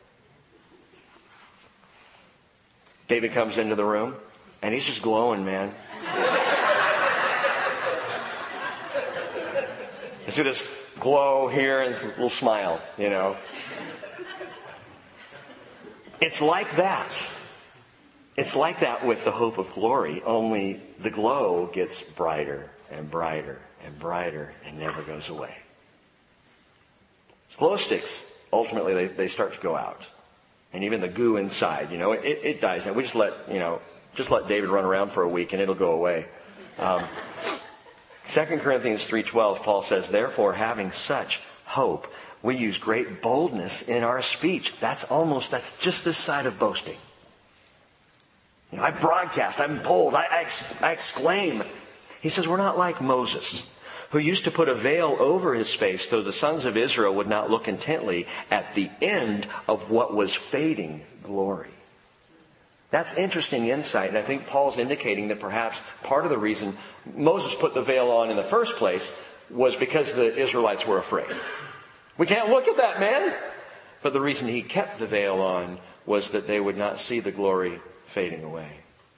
David comes into the room, and he's just glowing, man. You see this glow here and this little smile, you know. It's like that. It's like that with the hope of glory, only the glow gets brighter and brighter and brighter and never goes away. Glow sticks, ultimately, they, they start to go out. And even the goo inside, you know, it, it dies. And we just let, you know, just let David run around for a week and it'll go away. Um, Second Corinthians three twelve, Paul says, therefore, having such hope, we use great boldness in our speech. That's almost, that's just this side of boasting. You know, I broadcast, I'm bold, I, I, ex, I exclaim. He says, we're not like Moses, who used to put a veil over his face so the sons of Israel would not look intently at the end of what was fading glory. That's interesting insight, and I think Paul's indicating that perhaps part of the reason Moses put the veil on in the first place was because the Israelites were afraid. We can't look at that, man! But the reason he kept the veil on was that they would not see the glory fading away.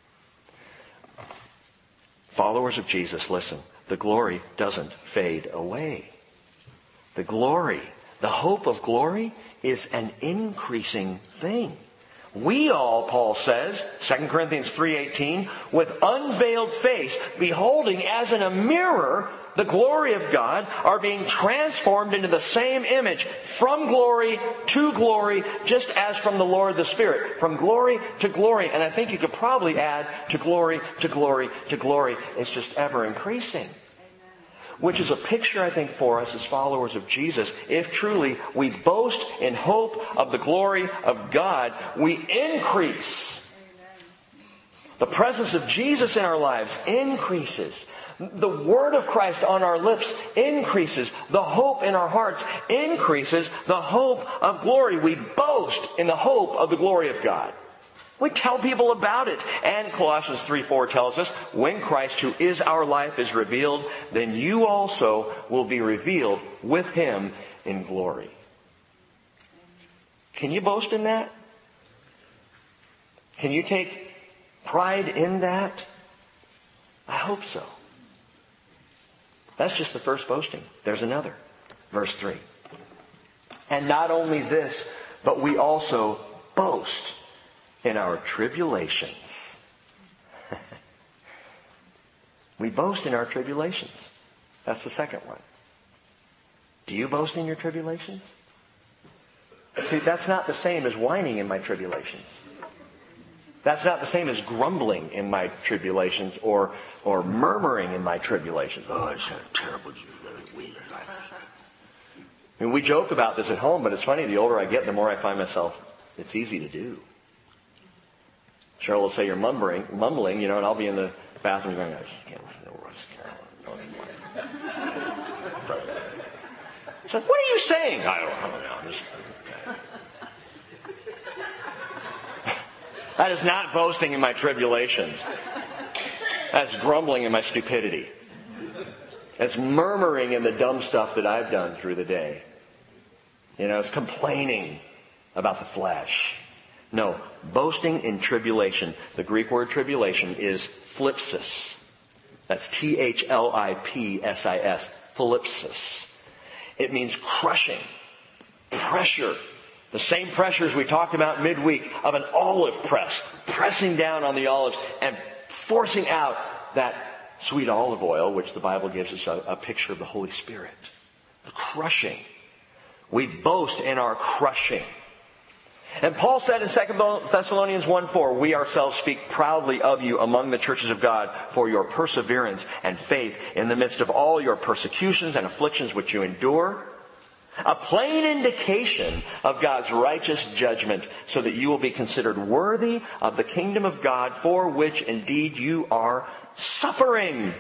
Followers of Jesus, listen. The glory doesn't fade away. The glory, the hope of glory, is an increasing thing. We all, Paul says, Second Corinthians three eighteen, with unveiled face, beholding as in a mirror the glory of God, are being transformed into the same image, from glory to glory, just as from the Lord the Spirit. From glory to glory. And I think you could probably add to glory to glory to glory. It's just ever increasing. Which is a picture, I think, for us as followers of Jesus. If truly we boast in hope of the glory of God, we increase. The presence of Jesus in our lives increases. The word of Christ on our lips increases. The hope in our hearts increases the hope of glory. We boast in the hope of the glory of God. We tell people about it. And Colossians three four tells us, when Christ, who is our life, is revealed, then you also will be revealed with Him in glory. Can you boast in that? Can you take pride in that? I hope so. That's just the first boasting. There's another. Verse three. And not only this, but we also boast in our tribulations. We boast in our tribulations. That's the second one. Do you boast in your tribulations? See, that's not the same as whining in my tribulations. That's not the same as grumbling in my tribulations or or murmuring in my tribulations. Oh, it's so terrible. I mean, we joke about this at home, but it's funny. The older I get, the more I find myself, it's easy to do. Cheryl will say you're mumbling, mumbling, you know, and I'll be in the bathroom going, I just can't. She's like, what are you saying? I don't, I don't know. I'm just... That is not boasting in my tribulations. That's grumbling in my stupidity. It's murmuring in the dumb stuff that I've done through the day. You know, it's complaining about the flesh. No, boasting in tribulation. The Greek word tribulation is thlipsis. That's T H L I P S I S. Thlipsis. It means crushing, pressure. The same pressures we talked about midweek of an olive press, pressing down on the olives and forcing out that sweet olive oil, which the Bible gives us a, a picture of the Holy Spirit. The crushing. We boast in our crushing. And Paul said in Second Thessalonians one four, we ourselves speak proudly of you among the churches of God for your perseverance and faith in the midst of all your persecutions and afflictions which you endure. A plain indication of God's righteous judgment so that you will be considered worthy of the kingdom of God for which indeed you are suffering.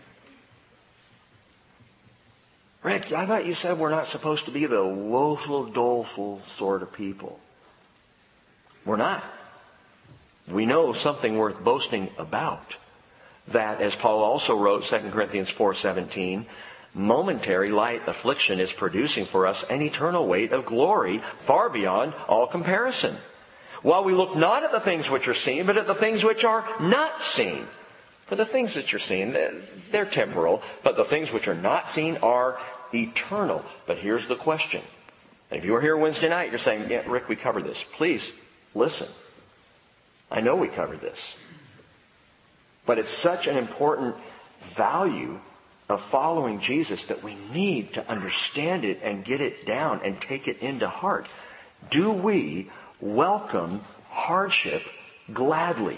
Rick, I thought you said we're not supposed to be the woeful, doleful sort of people. We're not. We know something worth boasting about. That, as Paul also wrote, Second Corinthians four seventeen, momentary light affliction is producing for us an eternal weight of glory far beyond all comparison. While we look not at the things which are seen, but at the things which are not seen. For the things that you're seeing, they're temporal, but the things which are not seen are eternal. But here's the question. And if you were here Wednesday night, you're saying, yeah, Rick, we covered this. Please, listen. I know we covered this. But it's such an important value of following Jesus that we need to understand it and get it down and take it into heart. Do we welcome hardship gladly?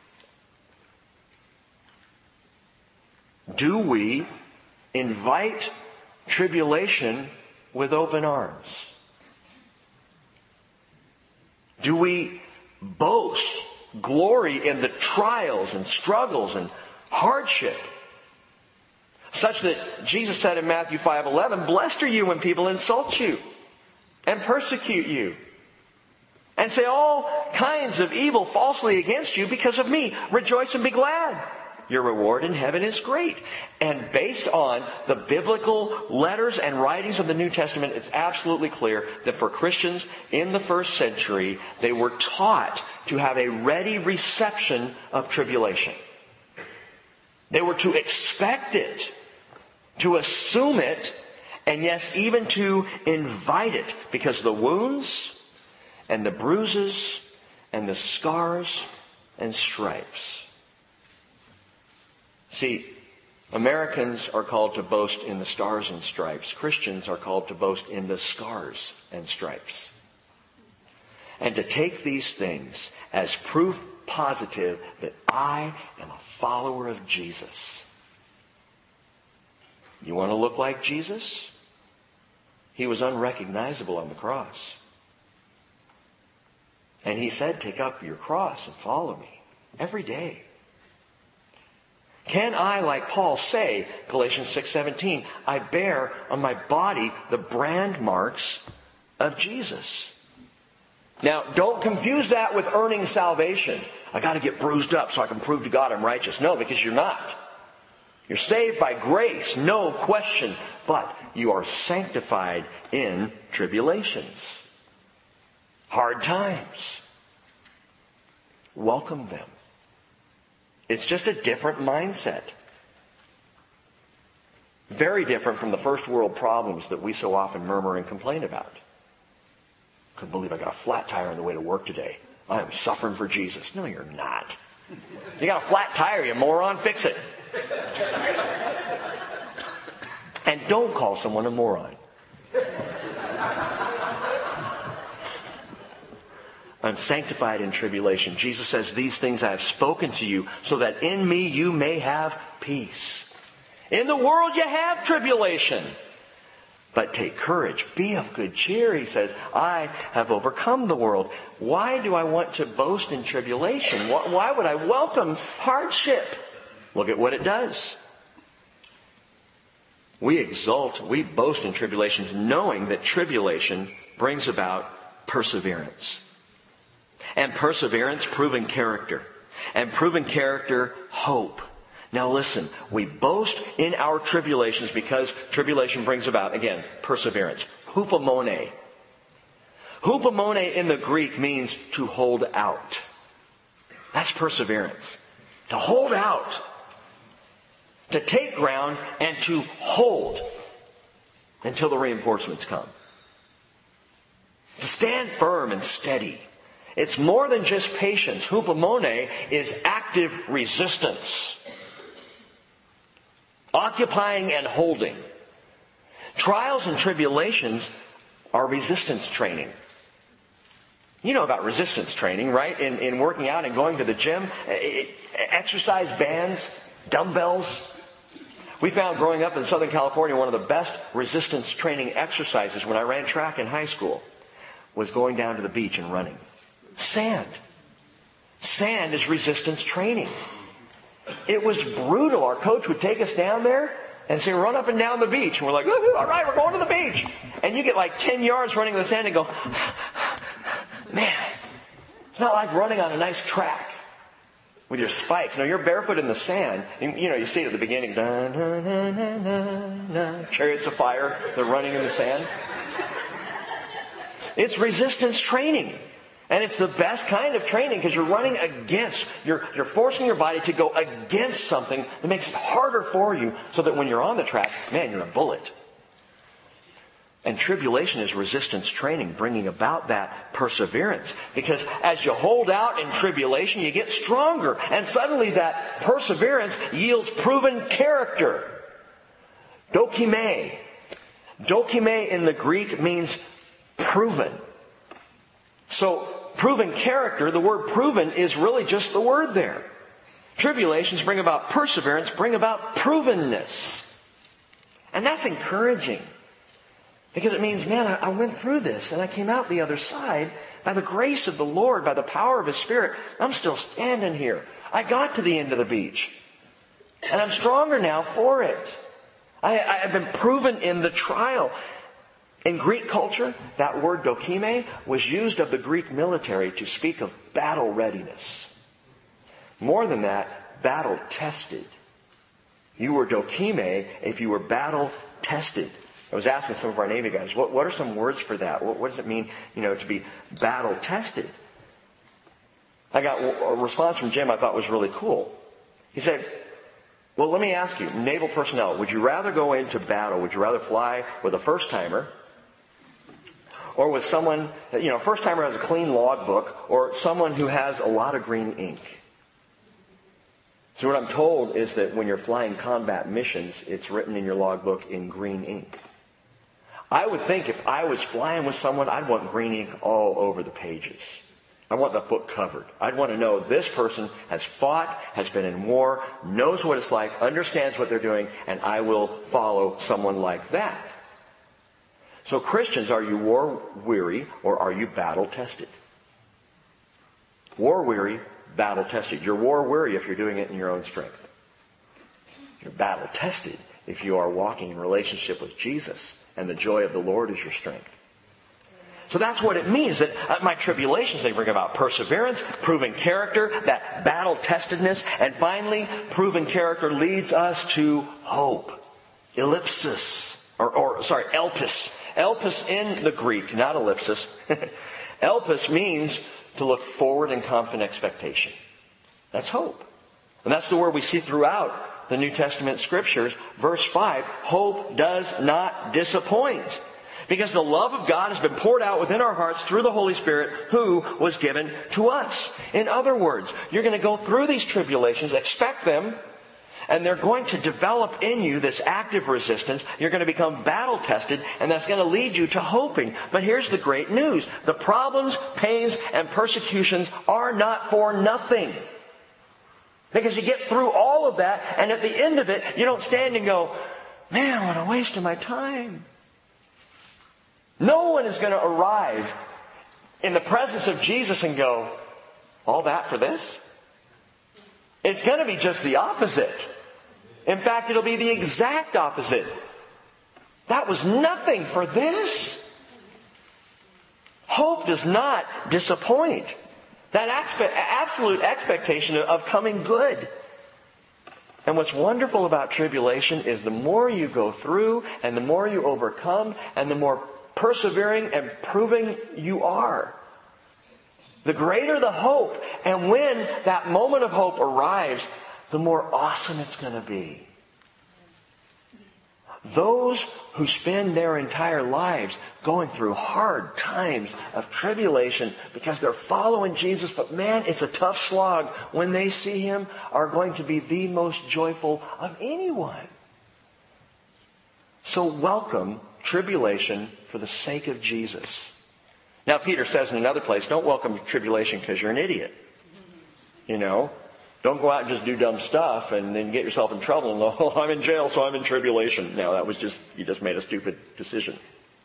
Do we invite tribulation with open arms? Do we boast, glory in the trials and struggles and hardship? Such that Jesus said in Matthew five eleven, blessed are you when people insult you and persecute you and say all kinds of evil falsely against you because of me. Rejoice and be glad. Your reward in heaven is great. And based on the biblical letters and writings of the New Testament, it's absolutely clear that for Christians in the first century, they were taught to have a ready reception of tribulation. They were to expect it, to assume it, and yes, even to invite it, because the wounds and the bruises and the scars and stripes. See, Americans are called to boast in the stars and stripes. Christians are called to boast in the scars and stripes. And to take these things as proof positive that I am a follower of Jesus. You want to look like Jesus? He was unrecognizable on the cross. And he said, take up your cross and follow me every day. Can I, like Paul, say, Galatians six seventeen, I bear on my body the brand marks of Jesus? Now, don't confuse that with earning salvation. I got to get bruised up so I can prove to God I'm righteous. No, because you're not. You're saved by grace, no question. But you are sanctified in tribulations. Hard times. Welcome them. It's just a different mindset. Very different from the first world problems that we so often murmur and complain about. Couldn't believe I got a flat tire on the way to work today. I am suffering for Jesus. No, you're not. You got a flat tire, you moron. Fix it. And don't call someone a moron. I'm sanctified in tribulation. Jesus says, these things I have spoken to you so that in me you may have peace. In the world you have tribulation. But take courage. Be of good cheer. He says, I have overcome the world. Why do I want to boast in tribulation? Why would I welcome hardship? Look at what it does. We exult, we boast in tribulations, knowing that tribulation brings about perseverance. And perseverance, proven character. And proven character, hope. Now listen, we boast in our tribulations because tribulation brings about, again, perseverance. Hupomone. Hupomone in the Greek means to hold out. That's perseverance. To hold out. To take ground and to hold until the reinforcements come. To stand firm and steady. It's more than just patience. Hupomone is active resistance. Occupying and holding. Trials and tribulations are resistance training. You know about resistance training, right? In, in working out and going to the gym. Exercise bands, dumbbells. We found growing up in Southern California one of the best resistance training exercises when I ran track in high school was going down to the beach and running. Sand. Sand is resistance training. It was brutal. Our coach would take us down there and say, run up and down the beach. And we're like, woohoo, all right, we're going to the beach. And you get like ten yards running in the sand and go, man, it's not like running on a nice track with your spikes. No, you're barefoot in the sand. And, you know, you see it at the beginning. Da, da, da, da, da, da. Chariots of fire. They're running in the sand. It's resistance training. And it's the best kind of training because you're running against, you're, you're forcing your body to go against something that makes it harder for you so that when you're on the track, man, you're a bullet. And tribulation is resistance training, bringing about that perseverance. Because as you hold out in tribulation, you get stronger. And suddenly that perseverance yields proven character. Dokime. Dokime in the Greek means proven. So, proven character, the word proven is really just the word there. Tribulations bring about perseverance, bring about provenness. And that's encouraging. Because it means, man, I went through this and I came out the other side by the grace of the Lord, by the power of His Spirit. I'm still standing here. I got to the end of the beach. And I'm stronger now for it. I, I've been proven in the trial. In Greek culture, that word dokime was used of the Greek military to speak of battle readiness. More than that, battle tested. You were dokime if you were battle tested. I was asking some of our Navy guys, what, what are some words for that? What, what does it mean, you know, to be battle tested? I got a response from Jim I thought was really cool. He said, well, let me ask you, naval personnel, would you rather go into battle, would you rather fly with a first-timer or with someone, you know, first-timer has a clean logbook, or someone who has a lot of green ink? So what I'm told is that when you're flying combat missions, it's written in your logbook in green ink. I would think if I was flying with someone, I'd want green ink all over the pages. I want the book covered. I'd want to know this person has fought, has been in war, knows what it's like, understands what they're doing, and I will follow someone like that. So Christians, are you war weary or are you battle tested? War weary, battle tested. You're war weary if you're doing it in your own strength. You're battle tested if you are walking in relationship with Jesus, and the joy of the Lord is your strength. So that's what it means, that uh, my tribulations, they bring about perseverance, proven character, that battle-testedness, and finally, proven character leads us to hope. Ellipsis, or, or sorry, elpis. Elpis in the Greek, not ellipsis. Elpis means to look forward in confident expectation. That's hope. And that's the word we see throughout the New Testament scriptures. Verse five, hope does not disappoint. Because the love of God has been poured out within our hearts through the Holy Spirit who was given to us. In other words, you're going to go through these tribulations, expect them, and they're going to develop in you this active resistance. You're going to become battle tested, and that's going to lead you to hoping. But here's the great news. The problems, pains, and persecutions are not for nothing. Because you get through all of that, and at the end of it, you don't stand and go, man, what a waste of my time. No one is going to arrive in the presence of Jesus and go, all that for this? It's going to be just the opposite. In fact, it'll be the exact opposite. That was nothing for this. Hope does not disappoint. That absolute expectation of coming good. And what's wonderful about tribulation is the more you go through and the more you overcome and the more persevering and proving you are, the greater the hope. And when that moment of hope arrives, the more awesome it's going to be. Those who spend their entire lives going through hard times of tribulation because they're following Jesus, but man, it's a tough slog when they see Him, are going to be the most joyful of anyone. So welcome tribulation for the sake of Jesus. Now, Peter says in another place, don't welcome tribulation because you're an idiot. You know, don't go out and just do dumb stuff and then get yourself in trouble and go, oh, I'm in jail, so I'm in tribulation. No, that was just, you just made a stupid decision.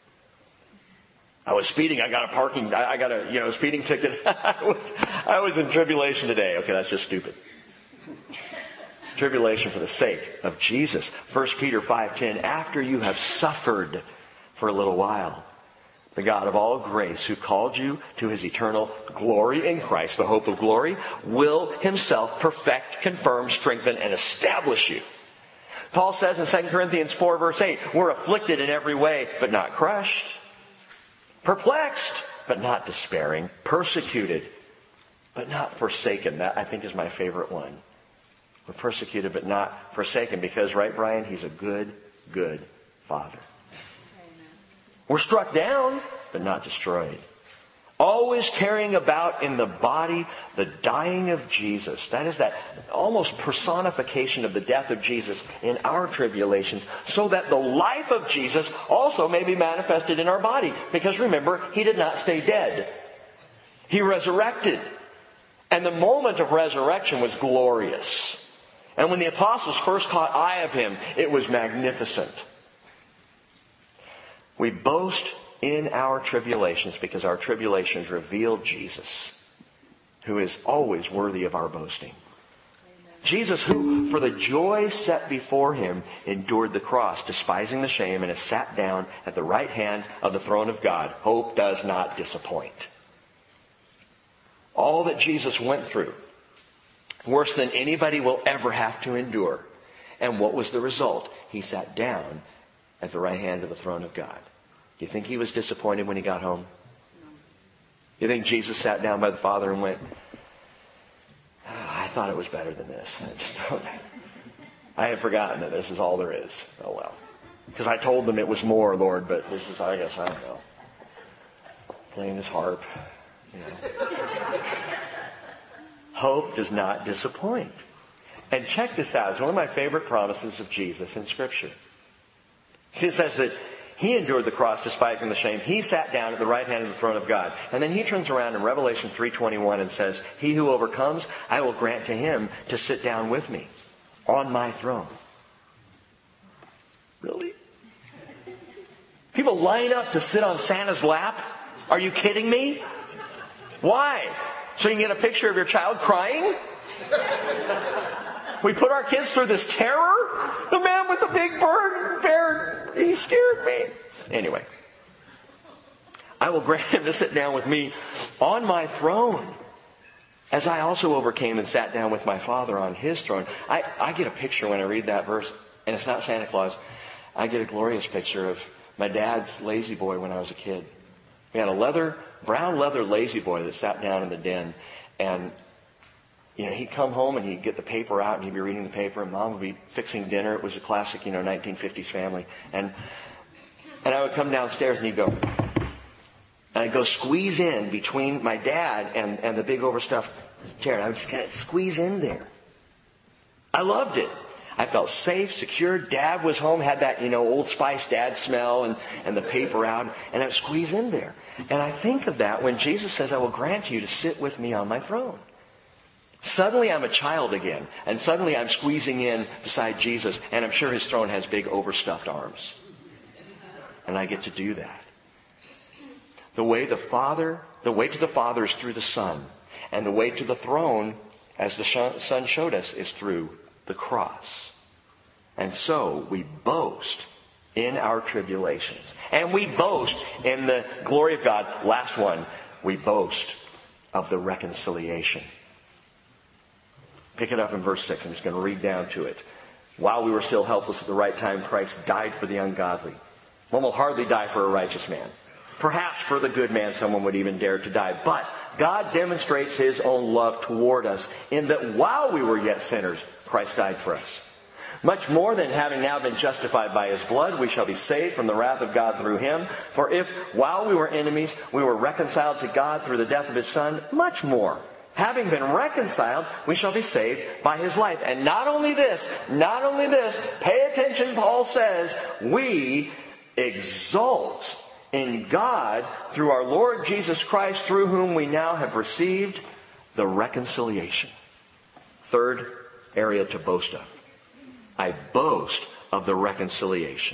I was speeding, I got a parking, I got a, you know, speeding ticket. I was, I was in tribulation today. Okay, that's just stupid. Tribulation for the sake of Jesus. First Peter five ten, after you have suffered for a little while, the God of all grace, who called you to His eternal glory in Christ, the hope of glory, will Himself perfect, confirm, strengthen, and establish you. Paul says in Second Corinthians four verse eight, we're afflicted in every way, but not crushed. Perplexed, but not despairing. Persecuted, but not forsaken. That, I think, is my favorite one. We're persecuted, but not forsaken. Because, right, Brian? He's a good, good Father. We're struck down, but not destroyed. Always carrying about in the body the dying of Jesus. That is that almost personification of the death of Jesus in our tribulations, so that the life of Jesus also may be manifested in our body. Because remember, He did not stay dead. He resurrected. And the moment of resurrection was glorious. And when the apostles first caught eye of Him, it was magnificent. We boast in our tribulations because our tribulations reveal Jesus, who is always worthy of our boasting. Amen. Jesus, who for the joy set before Him endured the cross, despising the shame, and has sat down at the right hand of the throne of God. Hope does not disappoint. All that Jesus went through, worse than anybody will ever have to endure. And what was the result? He sat down at the right hand of the throne of God. Do you think He was disappointed when He got home? You think Jesus sat down by the Father and went, oh, I thought it was better than this. I just don't. I had forgotten that this is all there is. Oh well. Because I told them it was more, Lord, but this is, I guess, I don't know. Playing his harp. You know. Hope does not disappoint. And check this out. It's one of my favorite promises of Jesus in Scripture. See, it says that He endured the cross, despising the shame. He sat down at the right hand of the throne of God. And then He turns around in Revelation three twenty-one and says, He who overcomes, I will grant to him to sit down with me on my throne. Really? People line up to sit on Santa's lap? Are you kidding me? Why? So you can get a picture of your child crying? We put our kids through this terror. The man with the big bird, bear, he scared me. Anyway, I will grant him to sit down with me on my throne, as I also overcame and sat down with my Father on his throne. I, I get a picture when I read that verse, and it's not Santa Claus. I get a glorious picture of my dad's lazy boy when I was a kid. We had a leather, brown leather lazy boy that sat down in the den, and you know, he'd come home and he'd get the paper out and he'd be reading the paper, and Mom would be fixing dinner. It was a classic, you know, nineteen fifties family. And and I would come downstairs and he'd go, and I'd go squeeze in between my dad and, and the big overstuffed chair. And I would just kind of squeeze in there. I loved it. I felt safe, secure. Dad was home, had that, you know, Old Spice dad smell and, and the paper out, and I would squeeze in there. And I think of that when Jesus says, I will grant you to sit with me on my throne. Suddenly I'm a child again, and suddenly I'm squeezing in beside Jesus, and I'm sure his throne has big overstuffed arms. And I get to do that. The way the Father, the way to the Father is through the Son, and the way to the throne, as the Son showed us, is through the cross. And so we boast in our tribulations. And we boast in the glory of God. Last one, we boast of the reconciliation. Pick it up in verse six. I'm just going to read down to it. While we were still helpless at the right time, Christ died for the ungodly. One will hardly die for a righteous man. Perhaps for the good man someone would even dare to die. But God demonstrates his own love toward us in that while we were yet sinners, Christ died for us. Much more than having now been justified by his blood, we shall be saved from the wrath of God through him. For if, while we were enemies, we were reconciled to God through the death of his Son, much more, having been reconciled, we shall be saved by his life. And not only this, not only this, pay attention, Paul says, we exult in God through our Lord Jesus Christ, through whom we now have received the reconciliation. Third area to boast of. I boast of the reconciliation.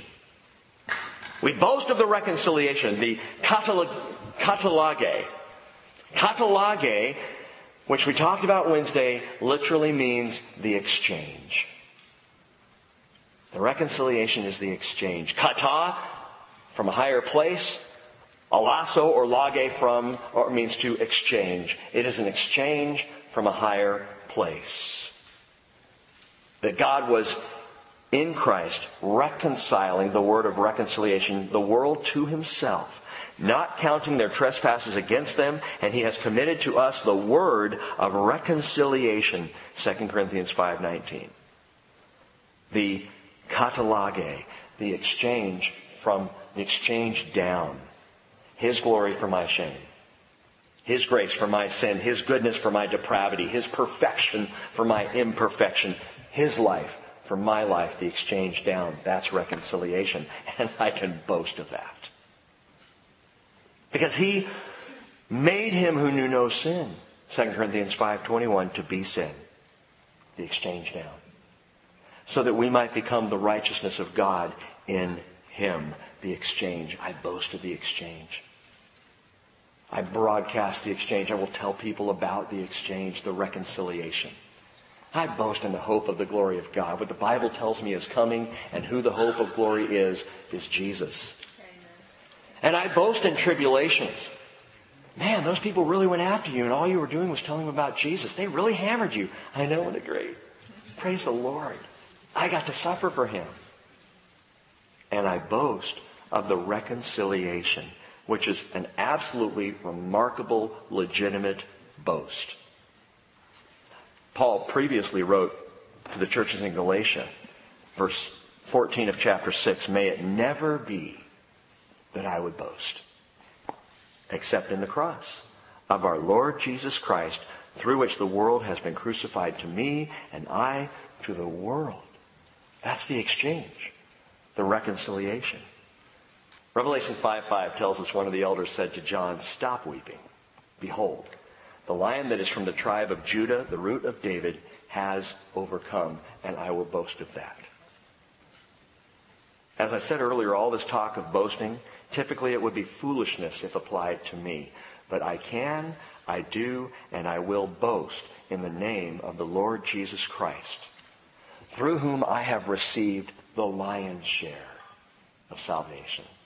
We boast of the reconciliation, the katalage. Katalage, which we talked about Wednesday, literally means the exchange. The reconciliation is the exchange. Kata, from a higher place. Alasso or lage from, or means to exchange. It is an exchange from a higher place. That God was in Christ reconciling, the word of reconciliation, the world to himself, not counting their trespasses against them, and he has committed to us the word of reconciliation, Second Corinthians five nineteen. The katalage, the exchange from the exchange down. His glory for my shame. His grace for my sin. His goodness for my depravity. His perfection for my imperfection. His life for my life. The exchange down. That's reconciliation. And I can boast of that. Because he made him who knew no sin, Second Corinthians five twenty-one, to be sin. The exchange down. So that we might become the righteousness of God in him. The exchange. I boast of the exchange. I broadcast the exchange. I will tell people about the exchange, the reconciliation. I boast in the hope of the glory of God. What the Bible tells me is coming, and who the hope of glory is, is Jesus. Amen. And I boast in tribulations. Man, those people really went after you, and all you were doing was telling them about Jesus. They really hammered you. I know, what a great. Praise the Lord. I got to suffer for him. And I boast of the reconciliation, which is an absolutely remarkable, legitimate boast. Paul previously wrote to the churches in Galatia, verse fourteen of chapter six, may it never be that I would boast, except in the cross of our Lord Jesus Christ, through which the world has been crucified to me, and I to the world. That's the exchange, the reconciliation. Revelation five five tells us one of the elders said to John, stop weeping. Behold, the Lion that is from the tribe of Judah, the root of David, has overcome, and I will boast of that. As I said earlier, all this talk of boasting, typically it would be foolishness if applied to me. But I can, I do, and I will boast in the name of the Lord Jesus Christ. through whom I have received the lion's share of salvation.